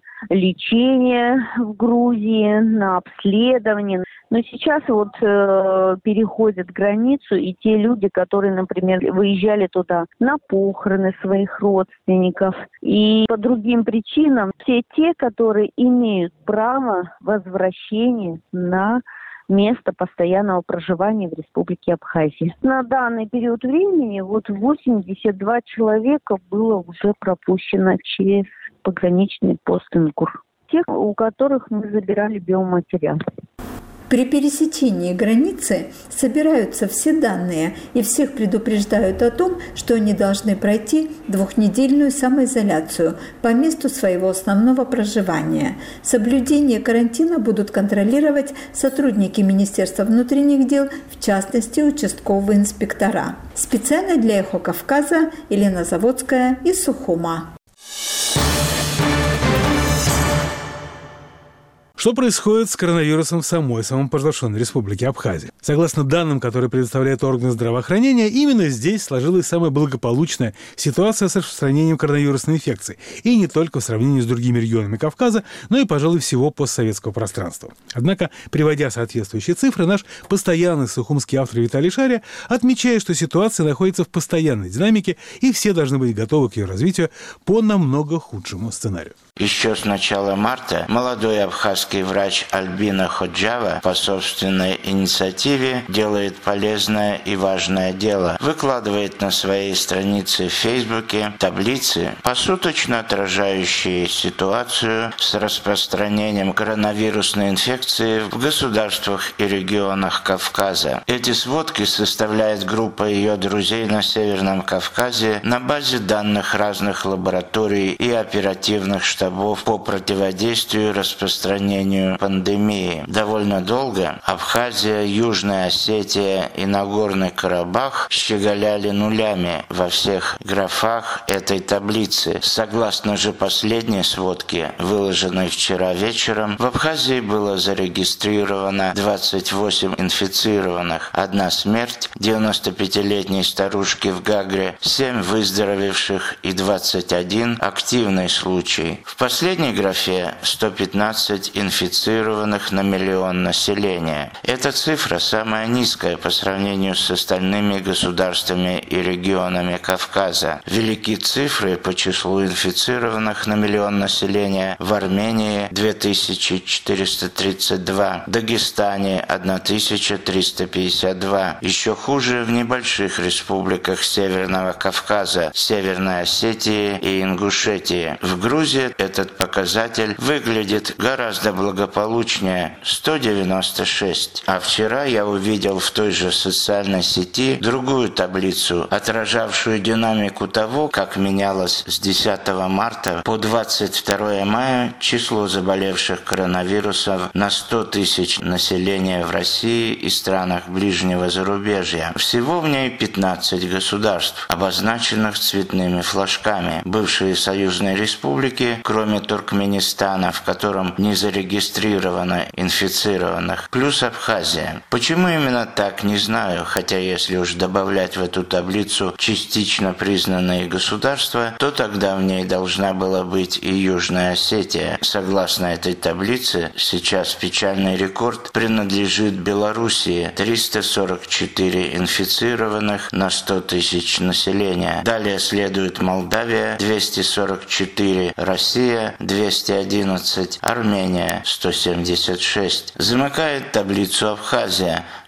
лечение в Грузии, на обследование. Но сейчас вот переходят границу и те люди, которые, например, выезжали туда на похороны своих родственников. И по другим причинам все те, которые имеют право возвращения на место постоянного проживания в Республике Абхазия. На данный период времени 82 человека было уже пропущено через пограничный пост Ингур. Тех, у которых мы забирали биоматериал. При пересечении границы собираются все данные и всех предупреждают о том, что они должны пройти 2-недельную самоизоляцию по месту своего основного проживания. Соблюдение карантина будут контролировать сотрудники Министерства внутренних дел, в частности, участковые инспектора. Специально для «Эхо Кавказа» Елена Заводская из Сухума. Что происходит с коронавирусом в самой самопровозглашенной Республике Абхазия? Согласно данным, которые предоставляют органы здравоохранения, именно здесь сложилась самая благополучная ситуация с распространением коронавирусной инфекции. И не только в сравнении с другими регионами Кавказа, но и, пожалуй, всего постсоветского пространства. Однако, приводя соответствующие цифры, наш постоянный сухумский автор Виталий Шария отмечает, что ситуация находится в постоянной динамике, и все должны быть готовы к ее развитию по намного худшему сценарию. Еще с начала марта молодой абхазский врач Альбина Ходжава по собственной инициативе делает полезное и важное дело. Выкладывает на своей странице в Фейсбуке таблицы, посуточно отражающие ситуацию с распространением коронавирусной инфекции в государствах и регионах Кавказа. Эти сводки составляет группа ее друзей на Северном Кавказе на базе данных разных лабораторий и оперативных штабов штабов по противодействию распространению пандемии. Довольно долго Абхазия, Южная Осетия и Нагорный Карабах щеголяли нулями во всех графах этой таблицы. Согласно же последней сводке, выложенной вчера вечером, в Абхазии было зарегистрировано 28 инфицированных, 1 смерть, 95-летней старушки в Гагре, 7 выздоровевших и 21 активный случай. В последней графе 115 инфицированных на миллион населения. Эта цифра самая низкая по сравнению с остальными государствами и регионами Кавказа. Велики цифры по числу инфицированных на миллион населения в Армении 2432, Дагестане 1352. Еще хуже в небольших республиках Северного Кавказа, Северной Осетии и Ингушетии. В Грузии этот показатель выглядит гораздо благополучнее – 196. А вчера я увидел в той же социальной сети другую таблицу, отражавшую динамику того, как менялось с 10 марта по 22 мая число заболевших коронавирусом на 100 тысяч населения в России и странах ближнего зарубежья. Всего в ней 15 государств, обозначенных цветными флажками. Бывшие союзные республики, кроме Туркменистана, в котором не зарегистрировано инфицированных, плюс Абхазия. Почему именно так, не знаю, хотя если уж добавлять в эту таблицу частично признанные государства, то тогда в ней должна была быть и Южная Осетия. Согласно этой таблице, сейчас печальный рекорд принадлежит Белоруссии – 344 инфицированных на 100 тысяч населения. Далее следует Молдавия – 244, Россия – 211, Армения – 176. Замыкает таблицу Абхазия –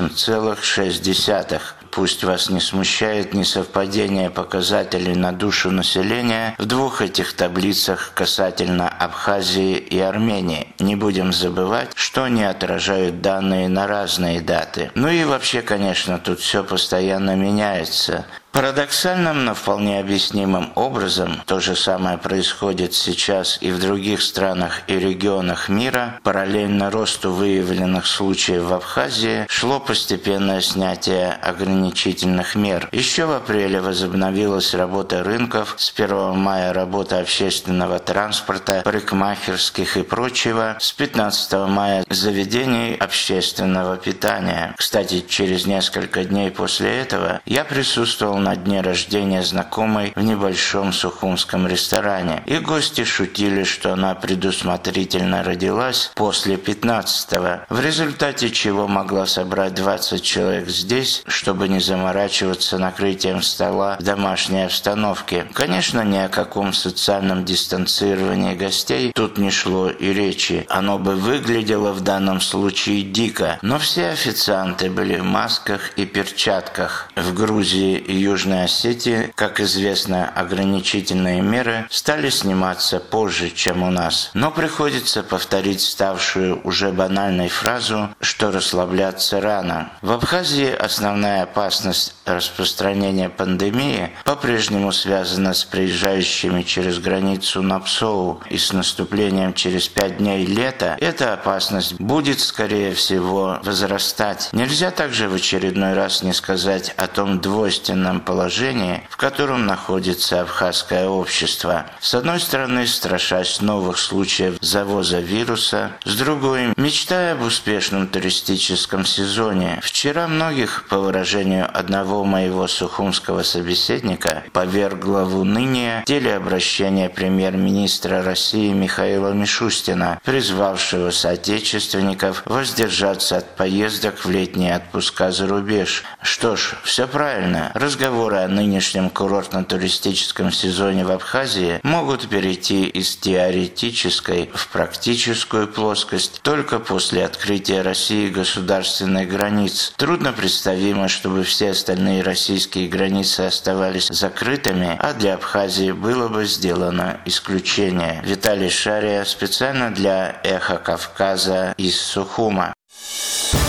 8,6. Пусть вас не смущает несовпадение показателей на душу населения в двух этих таблицах касательно Абхазии и Армении. Не будем забывать, что они отражают данные на разные даты. Ну и вообще, конечно, тут все постоянно меняется. Парадоксальным, но вполне объяснимым образом то же самое происходит сейчас и в других странах и регионах мира. Параллельно росту выявленных случаев в Абхазии шло постепенное снятие ограничительных мер. Еще в апреле возобновилась работа рынков, с 1 мая работа общественного транспорта, парикмахерских и прочего, с 15 мая заведений общественного питания. Кстати, через несколько дней после этого я присутствовал на дне рождения знакомой в небольшом сухумском ресторане. И гости шутили, что она предусмотрительно родилась после 15-го, в результате чего могла собрать 20 человек здесь, чтобы не заморачиваться накрытием стола в домашней обстановке. Конечно, ни о каком социальном дистанцировании гостей тут не шло и речи. Оно бы выглядело в данном случае дико, но все официанты были в масках и перчатках. В Грузии и Южной Осетии, как известно, ограничительные меры стали сниматься позже, чем у нас. Но приходится повторить ставшую уже банальной фразу, что расслабляться рано. В Абхазии основная опасность распространения пандемии по-прежнему связана с приезжающими через границу на Псоу, и с наступлением через 5 дней лета эта опасность будет, скорее всего, возрастать. Нельзя также в очередной раз не сказать о том двойственном положении, в котором находится абхазское общество. С одной стороны, страшась новых случаев завоза вируса, с другой, мечтая об успешном туристическом сезоне. Вчера многих, по выражению одного моего сухумского собеседника, повергло в уныние телеобращение премьер-министра России Михаила Мишустина, призвавшего соотечественников воздержаться от поездок в летние отпуска за рубеж. Что ж, все правильно. Разговоры о нынешнем курортно-туристическом сезоне в Абхазии могут перейти из теоретической в практическую плоскость только после открытия России государственных границ. Трудно представимо, чтобы все остальные российские границы оставались закрытыми, а для Абхазии было бы сделано исключение. Виталий Шария специально для «Эхо Кавказа» из Сухума.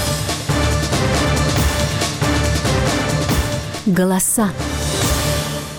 Голоса.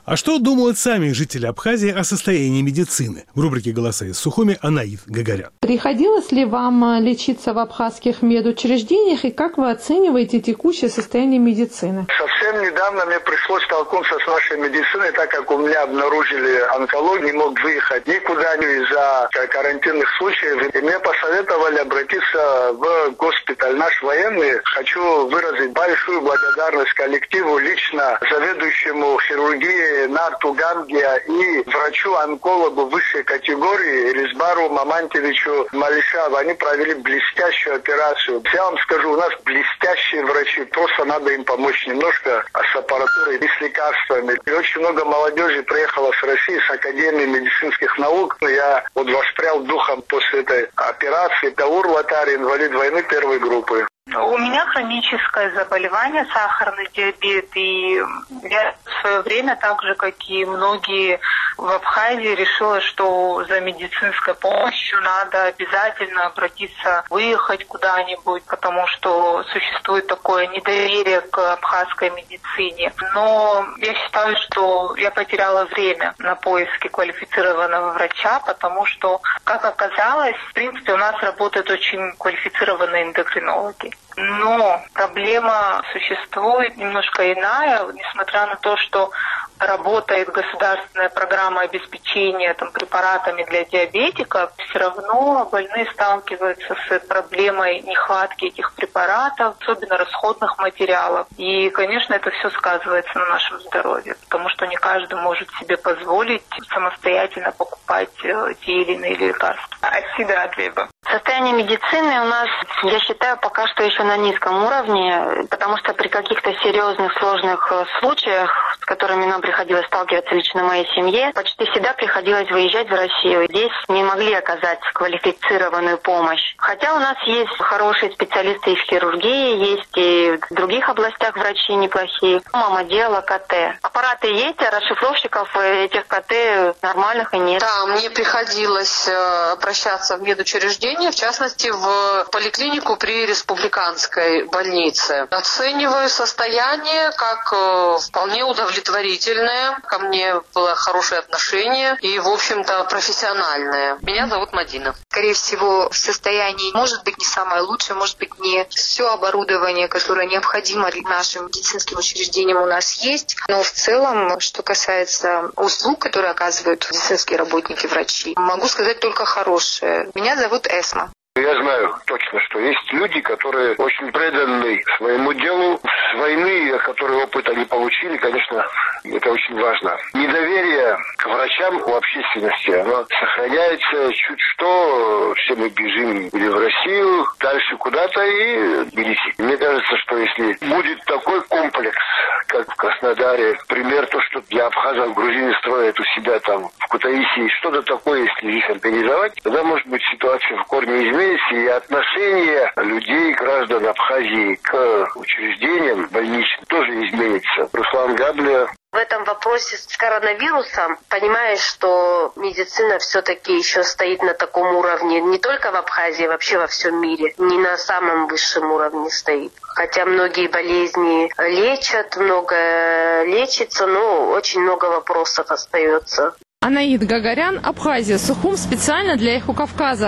А что думают сами жители Абхазии о состоянии медицины? В рубрике «Голоса из Сухуми» Анаид Гагарян. Приходилось ли вам лечиться в абхазских медучреждениях и как вы оцениваете текущее состояние медицины? Совсем недавно мне пришлось столкнуться с нашей медициной, так как у меня обнаружили онкологию, не мог выехать никуда из-за карантинных случаев. И мне посоветовали обратиться в госпиталь наш военный. Хочу выразить большую благодарность коллективу, лично заведующему хирургии Нарту Гамгия и врачу-онкологу высшей категории Ризбару Мамантьевичу Малишаву. Они провели блестящую операцию. Я вам скажу, у нас блестящие врачи, просто надо им помочь немножко с аппаратурой и с лекарствами. И очень много молодежи приехало с России, с Академии медицинских наук. Я воспрял духом после этой операции. Таур Латари, инвалид войны первой группы. У меня хроническое заболевание, сахарный диабет, и я в свое время, так же, как и многие в Абхазии, решила, что за медицинской помощью надо обязательно обратиться, выехать куда-нибудь, потому что существует такое недоверие к абхазской медицине. Но я считаю, что я потеряла время на поиски квалифицированного врача, потому что, как оказалось, в принципе, у нас работают очень квалифицированные эндокринологи. Но проблема существует немножко иная, несмотря на то, что работает государственная программа обеспечения препаратами для диабетиков, все равно больные сталкиваются с проблемой нехватки этих препаратов, особенно расходных материалов. И, конечно, это все сказывается на нашем здоровье, потому что не каждый может себе позволить самостоятельно покупать те или иные лекарства. Отсюда отлеба. Состояние медицины у нас, я считаю, пока что еще на низком уровне, потому что при каких-то серьезных, сложных случаях, с которыми нам приходилось сталкиваться лично моей семье, почти всегда приходилось выезжать в Россию. Здесь не могли оказать квалифицированную помощь. Хотя у нас есть хорошие специалисты и в хирургии, есть и в других областях врачи неплохие. Мамодела, КТ. Аппараты есть, а расшифровщиков этих КТ нормальных и нет. Да, мне приходилось обращаться в медучреждение, в частности, в поликлинику при республиканской больнице. Оцениваю состояние как вполне удовлетворительное. Ко мне было хорошее отношение и, в общем-то, профессиональное. Меня зовут Мадина. Скорее всего, состояние может быть не самое лучшее, может быть не все оборудование, которое необходимо нашим медицинским учреждениям у нас есть. Но в целом, что касается услуг, которые оказывают медицинские работники, врачи, могу сказать только хорошее. Меня зовут Эсма. Я знаю точно, что есть люди, которые очень преданы своему делу. С войны, который опыт они получили, конечно, это очень важно. Недоверие к врачам у общественности, оно сохраняется. Чуть что, все мы бежим или в Россию, дальше куда-то и Тбилиси. Мне кажется, что если будет такой комплекс, как в Краснодаре, пример то, что для абхазов грузины строят у себя там в Кутаиси, что-то такое, если их организовать, тогда, может быть, ситуация в корне изменится, и отношение людей, граждан Абхазии к учреждениям больничным тоже изменится. Руслан Габля. В этом вопросе с коронавирусом понимаешь, что медицина все-таки еще стоит на таком уровне, не только в Абхазии, вообще во всем мире, не на самом высшем уровне стоит. Хотя многие болезни лечат, многое лечится, но очень много вопросов остается. Анаид Гагарян, Абхазия, Сухум, специально для «Эхо Кавказа».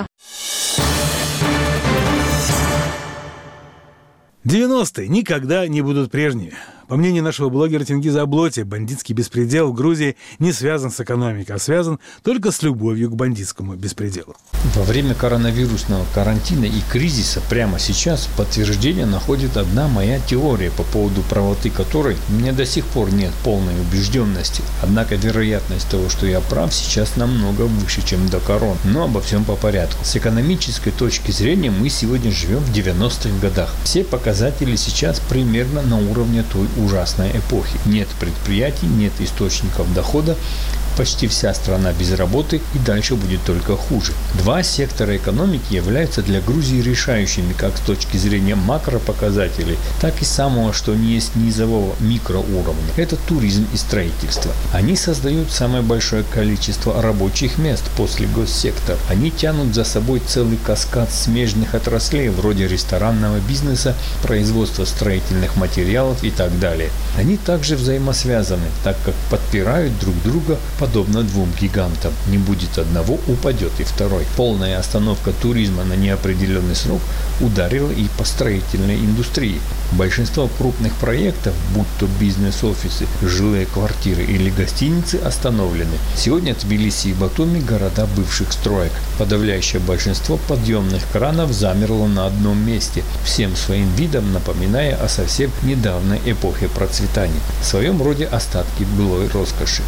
90-е никогда не будут прежними. По мнению нашего блогера Тенгиза Аблоти, бандитский беспредел в Грузии не связан с экономикой, а связан только с любовью к бандитскому беспределу. Во время коронавирусного карантина и кризиса прямо сейчас подтверждение находит одна моя теория, по поводу правоты которой у меня до сих пор нет полной убежденности. Однако вероятность того, что я прав, сейчас намного выше, чем до корон. Но обо всем по порядку. С экономической точки зрения мы сегодня живем в 90-х годах. Все показатели сейчас примерно на уровне той ужасной эпохи. Нет предприятий, нет источников дохода, Почти вся страна без работы, и дальше будет только хуже. Два сектора экономики являются для Грузии решающими как с точки зрения макропоказателей, так и самого, что не есть низового микроуровня. Это туризм и строительство. Они создают самое большое количество рабочих мест после госсектора. Они тянут за собой целый каскад смежных отраслей, вроде ресторанного бизнеса, производства строительных материалов и так далее. Они также взаимосвязаны, так как подпирают друг друга подобно двум гигантам. Не будет одного, упадет и второй. Полная остановка туризма на неопределенный срок ударила и по строительной индустрии. Большинство крупных проектов, будь то бизнес-офисы, жилые квартиры или гостиницы, остановлены. Сегодня Тбилиси и Батуми – города бывших строек. Подавляющее большинство подъемных кранов замерло на одном месте, всем своим видом напоминая о совсем недавней эпохе процветания. В своем роде остатки былой роскоши.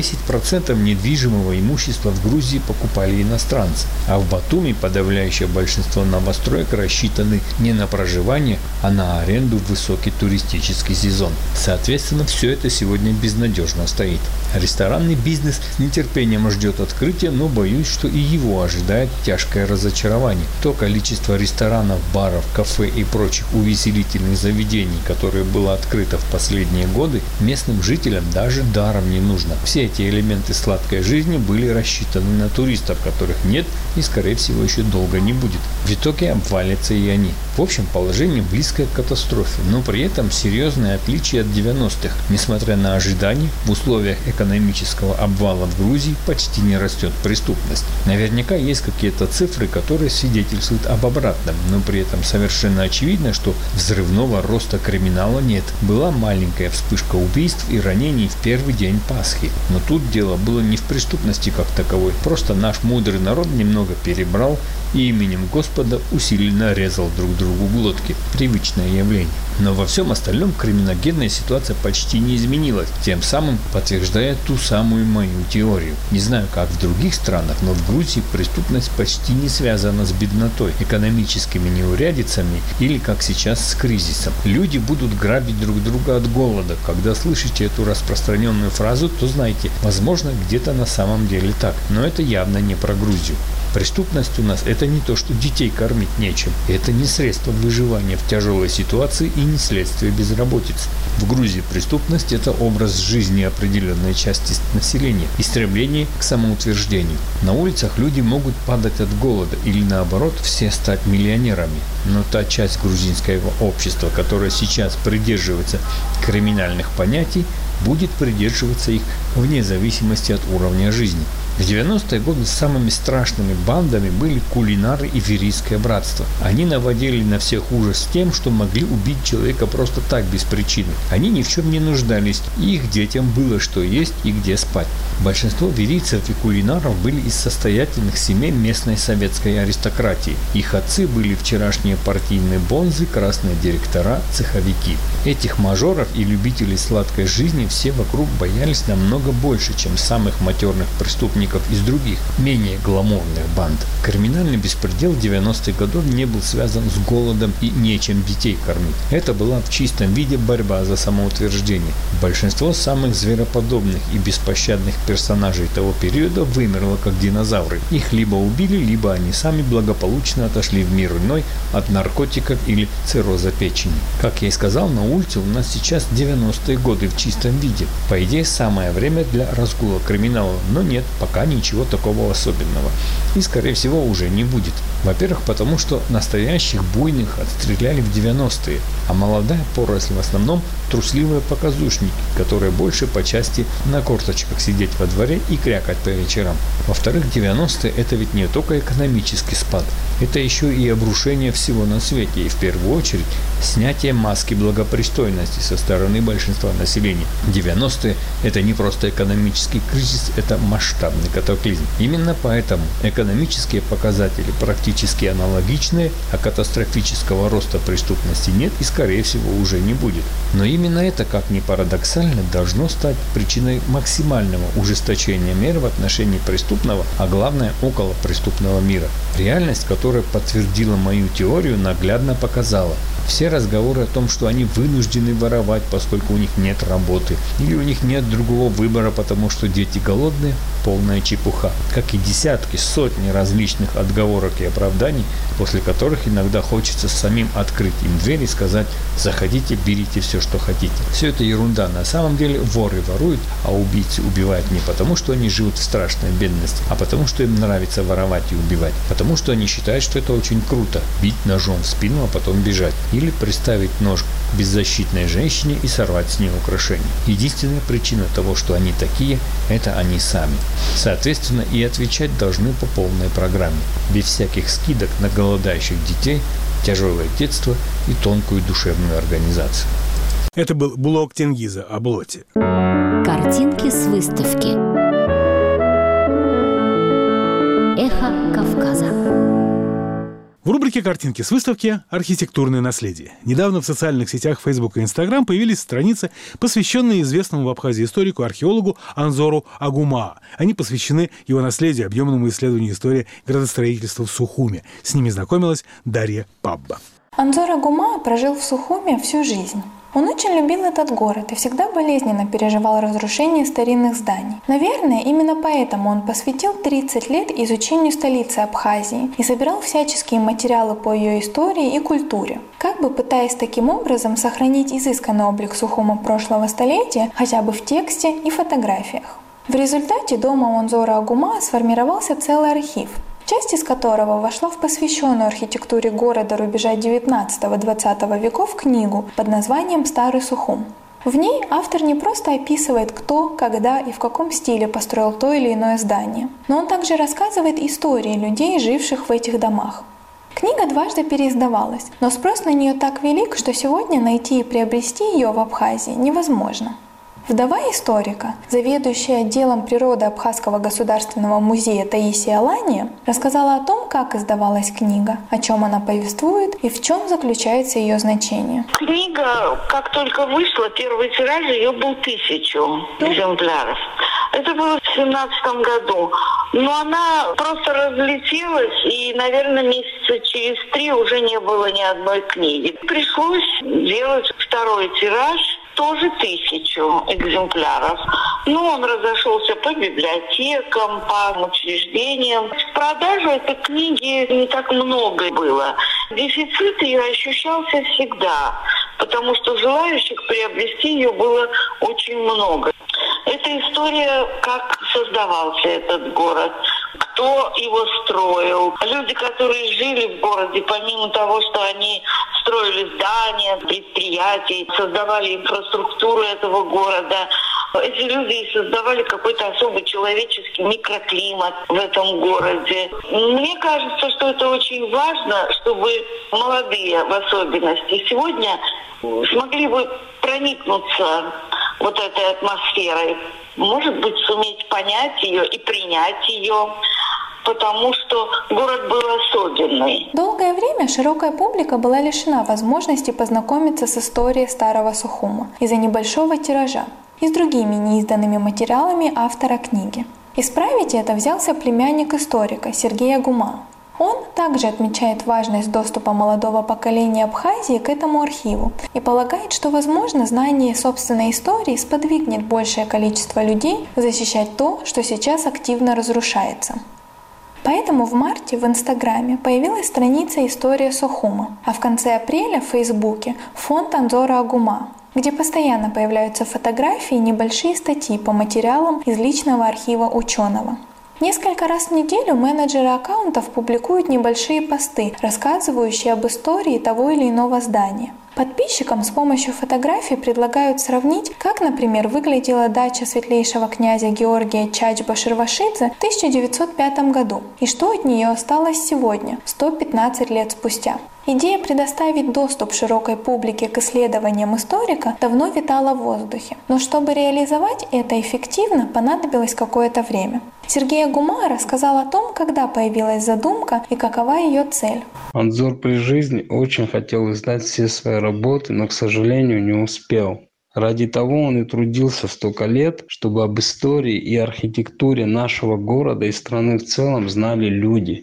10% недвижимого имущества в Грузии покупали иностранцы, а в Батуми подавляющее большинство новостроек рассчитаны не на проживание, а на аренду в высокий туристический сезон. Соответственно, все это сегодня безнадежно стоит. Ресторанный бизнес с нетерпением ждет открытия, но боюсь, что и его ожидает тяжкое разочарование. То количество ресторанов, баров, кафе и прочих увеселительных заведений, которое было открыто в последние годы, местным жителям даже даром не нужно. Все эти элементы сладкой жизни были рассчитаны на туристов, которых нет и, скорее всего, еще долго не будет. В итоге обвалятся и они. В общем, положение близкое к катастрофе, но при этом серьезное отличие от 90-х. Несмотря на ожидания, в условиях экономического обвала в Грузии почти не растет преступность. Наверняка есть какие-то цифры, которые свидетельствуют об обратном, но при этом совершенно очевидно, что взрывного роста криминала нет. Была маленькая вспышка убийств и ранений в первый день Пасхи. Но тут дело было не в преступности как таковой. Просто наш мудрый народ немного перебрал и именем Господа усиленно резал друг другу глотки. Привычное явление. Но во всем остальном криминогенная ситуация почти не изменилась, тем самым подтверждая ту самую мою теорию. Не знаю, как в других странах, но в Грузии преступность почти не связана с беднотой, экономическими неурядицами или, как сейчас, с кризисом. Люди будут грабить друг друга от голода. Когда слышите эту распространенную фразу, то знайте, возможно, где-то на самом деле так. Но это явно не про Грузию. Преступность у нас – это не то, что детей кормить нечем. Это не средство выживания в тяжелой ситуации и не следствие безработицы. В Грузии преступность – это образ жизни определенной части населения, стремление к самоутверждению. На улицах люди могут падать от голода или, наоборот, все стать миллионерами. Но та часть грузинского общества, которая сейчас придерживается криминальных понятий, будет придерживаться их вне зависимости от уровня жизни. В 90-е годы самыми страшными бандами были кулинары и верийское братство. Они наводили на всех ужас тем, что могли убить человека просто так, без причины. Они ни в чем не нуждались, и их детям было что есть и где спать. Большинство верийцев и кулинаров были из состоятельных семей местной советской аристократии. Их отцы были вчерашние партийные бонзы, красные директора, цеховики. Этих мажоров и любителей сладкой жизни все вокруг боялись намного больше, чем самых матерных преступников из других, менее гламурных банд. Криминальный беспредел 90-х годов не был связан с голодом и нечем детей кормить. Это была в чистом виде борьба за самоутверждение. Большинство самых звероподобных и беспощадных персонажей того периода вымерло как динозавры. Их либо убили, либо они сами благополучно отошли в мир иной от наркотиков или цирроза печени. Как я и сказал, на улице у нас сейчас 90-е годы в чистом виде. По идее, самое время для разгула криминала, но нет, пока ничего такого особенного. И, скорее всего, уже не будет. Во-первых, потому что настоящих буйных отстреляли в 90-е, а молодая поросль в основном трусливые показушники, которые больше по части на корточках сидеть во дворе и крякать по вечерам. Во-вторых, 90-е – это ведь не только экономический спад, это еще и обрушение всего на свете, и в первую очередь снятие маски благопристойности со стороны большинства населения. 90-е – это не просто экономический кризис, это масштабный катаклизм. Именно поэтому экономические показатели практически аналогичные, а катастрофического роста преступности нет и, скорее всего, уже не будет. Но именно это, как ни парадоксально, должно стать причиной максимального ужесточения мер в отношении преступного, а главное, околопреступного мира. Реальность, которая подтвердила мою теорию, наглядно показала. Все разговоры о том, что они вынуждены воровать, поскольку у них нет работы, или у них нет другого выбора, потому что дети голодные, полная чепуха. Как и десятки, сотни различных отговорок и оправданий, после которых иногда хочется самим открыть им дверь и сказать: заходите, берите все, что хотите. Все это ерунда. На самом деле воры воруют, а убийцы убивают не потому, что они живут в страшной бедности, а потому, что им нравится воровать и убивать. Потому что они считают, что это очень круто – бить ножом в спину, а потом бежать. Или приставить нож к беззащитной женщине и сорвать с нее украшения. Единственная причина того, что они такие – это они сами. Соответственно, и отвечать должны по полной программе, без всяких скидок на голодающих детей, тяжелое детство и тонкую душевную организацию. Это был блог Тенгиза о блоте. Картинки с выставки. Эхо Кавказа. В рубрике «Картинки с выставки» архитектурное наследие. Недавно в социальных сетях Facebook и Instagram появились страницы, посвященные известному в Абхазии историку, археологу Анзору Агумаа. Они посвящены его наследию, объемному исследованию истории градостроительства в Сухуме. С ними знакомилась Дарья Пабба. Анзор Агумаа прожил в Сухуме всю жизнь. Он очень любил этот город и всегда болезненно переживал разрушение старинных зданий. Наверное, именно поэтому он посвятил 30 лет изучению столицы Абхазии и собирал всяческие материалы по ее истории и культуре, как бы пытаясь таким образом сохранить изысканный облик Сухума прошлого столетия хотя бы в тексте и фотографиях. В результате дома у Анзора Агумаа сформировался целый архив, часть из которого вошла в посвященную архитектуре города рубежа 19-20 веков книгу под названием «Старый Сухум». В ней автор не просто описывает, кто, когда и в каком стиле построил то или иное здание, но он также рассказывает истории людей, живших в этих домах. Книга дважды переиздавалась, но спрос на нее так велик, что сегодня найти и приобрести ее в Абхазии невозможно. Вдова историка, заведующая отделом природы Абхазского государственного музея Таисия Лания, рассказала о том, как издавалась книга, о чем она повествует и в чем заключается ее значение. Книга, как только вышла, первый тираж ее был 1000 экземпляров. Это было в 2017 году. Но она просто разлетелась, и, наверное, месяца через 3 уже не было ни одной книги. Пришлось делать второй тираж, тоже 1000 экземпляров. Но он разошелся по библиотекам, по учреждениям. В продаже этой книги не так много было. Дефицит ее ощущался всегда, потому что желающих приобрести ее было очень много. Это история, как создавался этот город, кто его строил. Люди, которые жили в городе, помимо того, что они строили здания, предприятия, создавали инфраструктуру этого города, эти люди и создавали какой-то особый человеческий микроклимат в этом городе. Мне кажется, что это очень важно, чтобы молодые в особенности сегодня смогли бы проникнуться вот этой атмосферой. Может быть, суметь понять ее и принять ее, потому что город был особенный. Долгое время широкая публика была лишена возможности познакомиться с историей Старого Сухума из-за небольшого тиража и с другими неизданными материалами автора книги. Исправить это взялся племянник историка Сергей Агумаа. Он также отмечает важность доступа молодого поколения Абхазии к этому архиву и полагает, что, возможно, знание собственной истории сподвигнет большее количество людей защищать то, что сейчас активно разрушается. Поэтому в марте в Инстаграме появилась страница «История Сухума», а в конце апреля в Фейсбуке фонд Анзора Агумаа, где постоянно появляются фотографии и небольшие статьи по материалам из личного архива ученого. Несколько раз в неделю менеджеры аккаунтов публикуют небольшие посты, рассказывающие об истории того или иного здания. Подписчикам с помощью фотографий предлагают сравнить, как, например, выглядела дача светлейшего князя Георгия Чачба-Шервашидзе в 1905 году и что от нее осталось сегодня, 115 лет спустя. Идея предоставить доступ широкой публике к исследованиям историка давно витала в воздухе, но чтобы реализовать это эффективно, понадобилось какое-то время. Сергей Агумаа рассказал о том, когда появилась задумка и какова ее цель. Анзор при жизни очень хотел издать все свои работы, но, к сожалению, не успел. Ради того он и трудился столько лет, чтобы об истории и архитектуре нашего города и страны в целом знали люди. К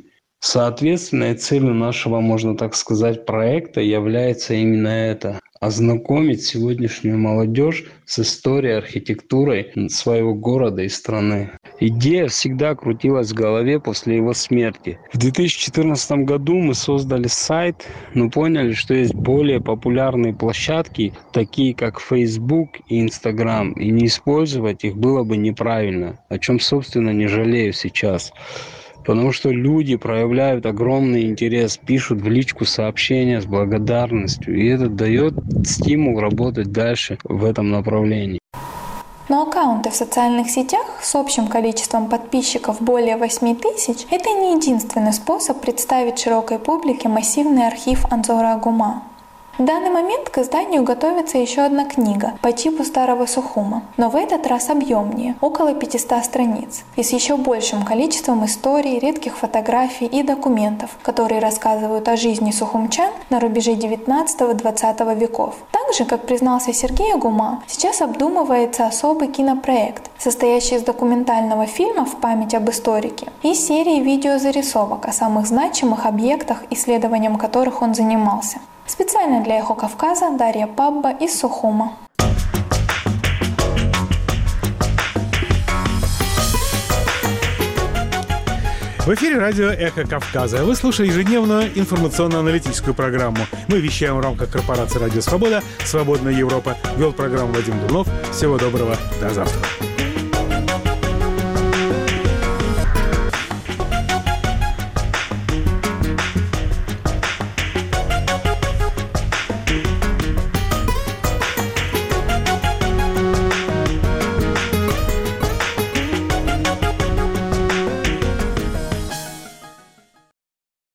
Соответственно, целью нашего, можно так сказать, проекта является именно это – ознакомить сегодняшнюю молодежь с историей, архитектурой своего города и страны. Идея всегда крутилась в голове после его смерти. В 2014 году мы создали сайт, но поняли, что есть более популярные площадки, такие как Facebook и Instagram, и не использовать их было бы неправильно, о чем, собственно, не жалею сейчас. Потому что люди проявляют огромный интерес, пишут в личку сообщения с благодарностью, и это дает стимул работать дальше в этом направлении. Но аккаунты в социальных сетях с общим количеством подписчиков более 8 тысяч – это не единственный способ представить широкой публике массивный архив Анзора Агума. В данный момент к изданию готовится еще одна книга по типу Старого Сухума, но в этот раз объемнее, около 500 страниц, и с еще большим количеством историй, редких фотографий и документов, которые рассказывают о жизни сухумчан на рубеже 19-20 веков. Также, как признался Сергей Агума, сейчас обдумывается особый кинопроект, состоящий из документального фильма в память об историке и серии видеозарисовок о самых значимых объектах, исследованием которых он занимался. Специально для «Эхо Кавказа» Дарья Пабба из Сухума. В эфире радио «Эхо Кавказа». Вы слушаете ежедневную информационно-аналитическую программу. Мы вещаем в рамках корпорации «Радио Свобода», «Свободная Европа». Вел программу Вадим Дурнов. Всего доброго. До завтра.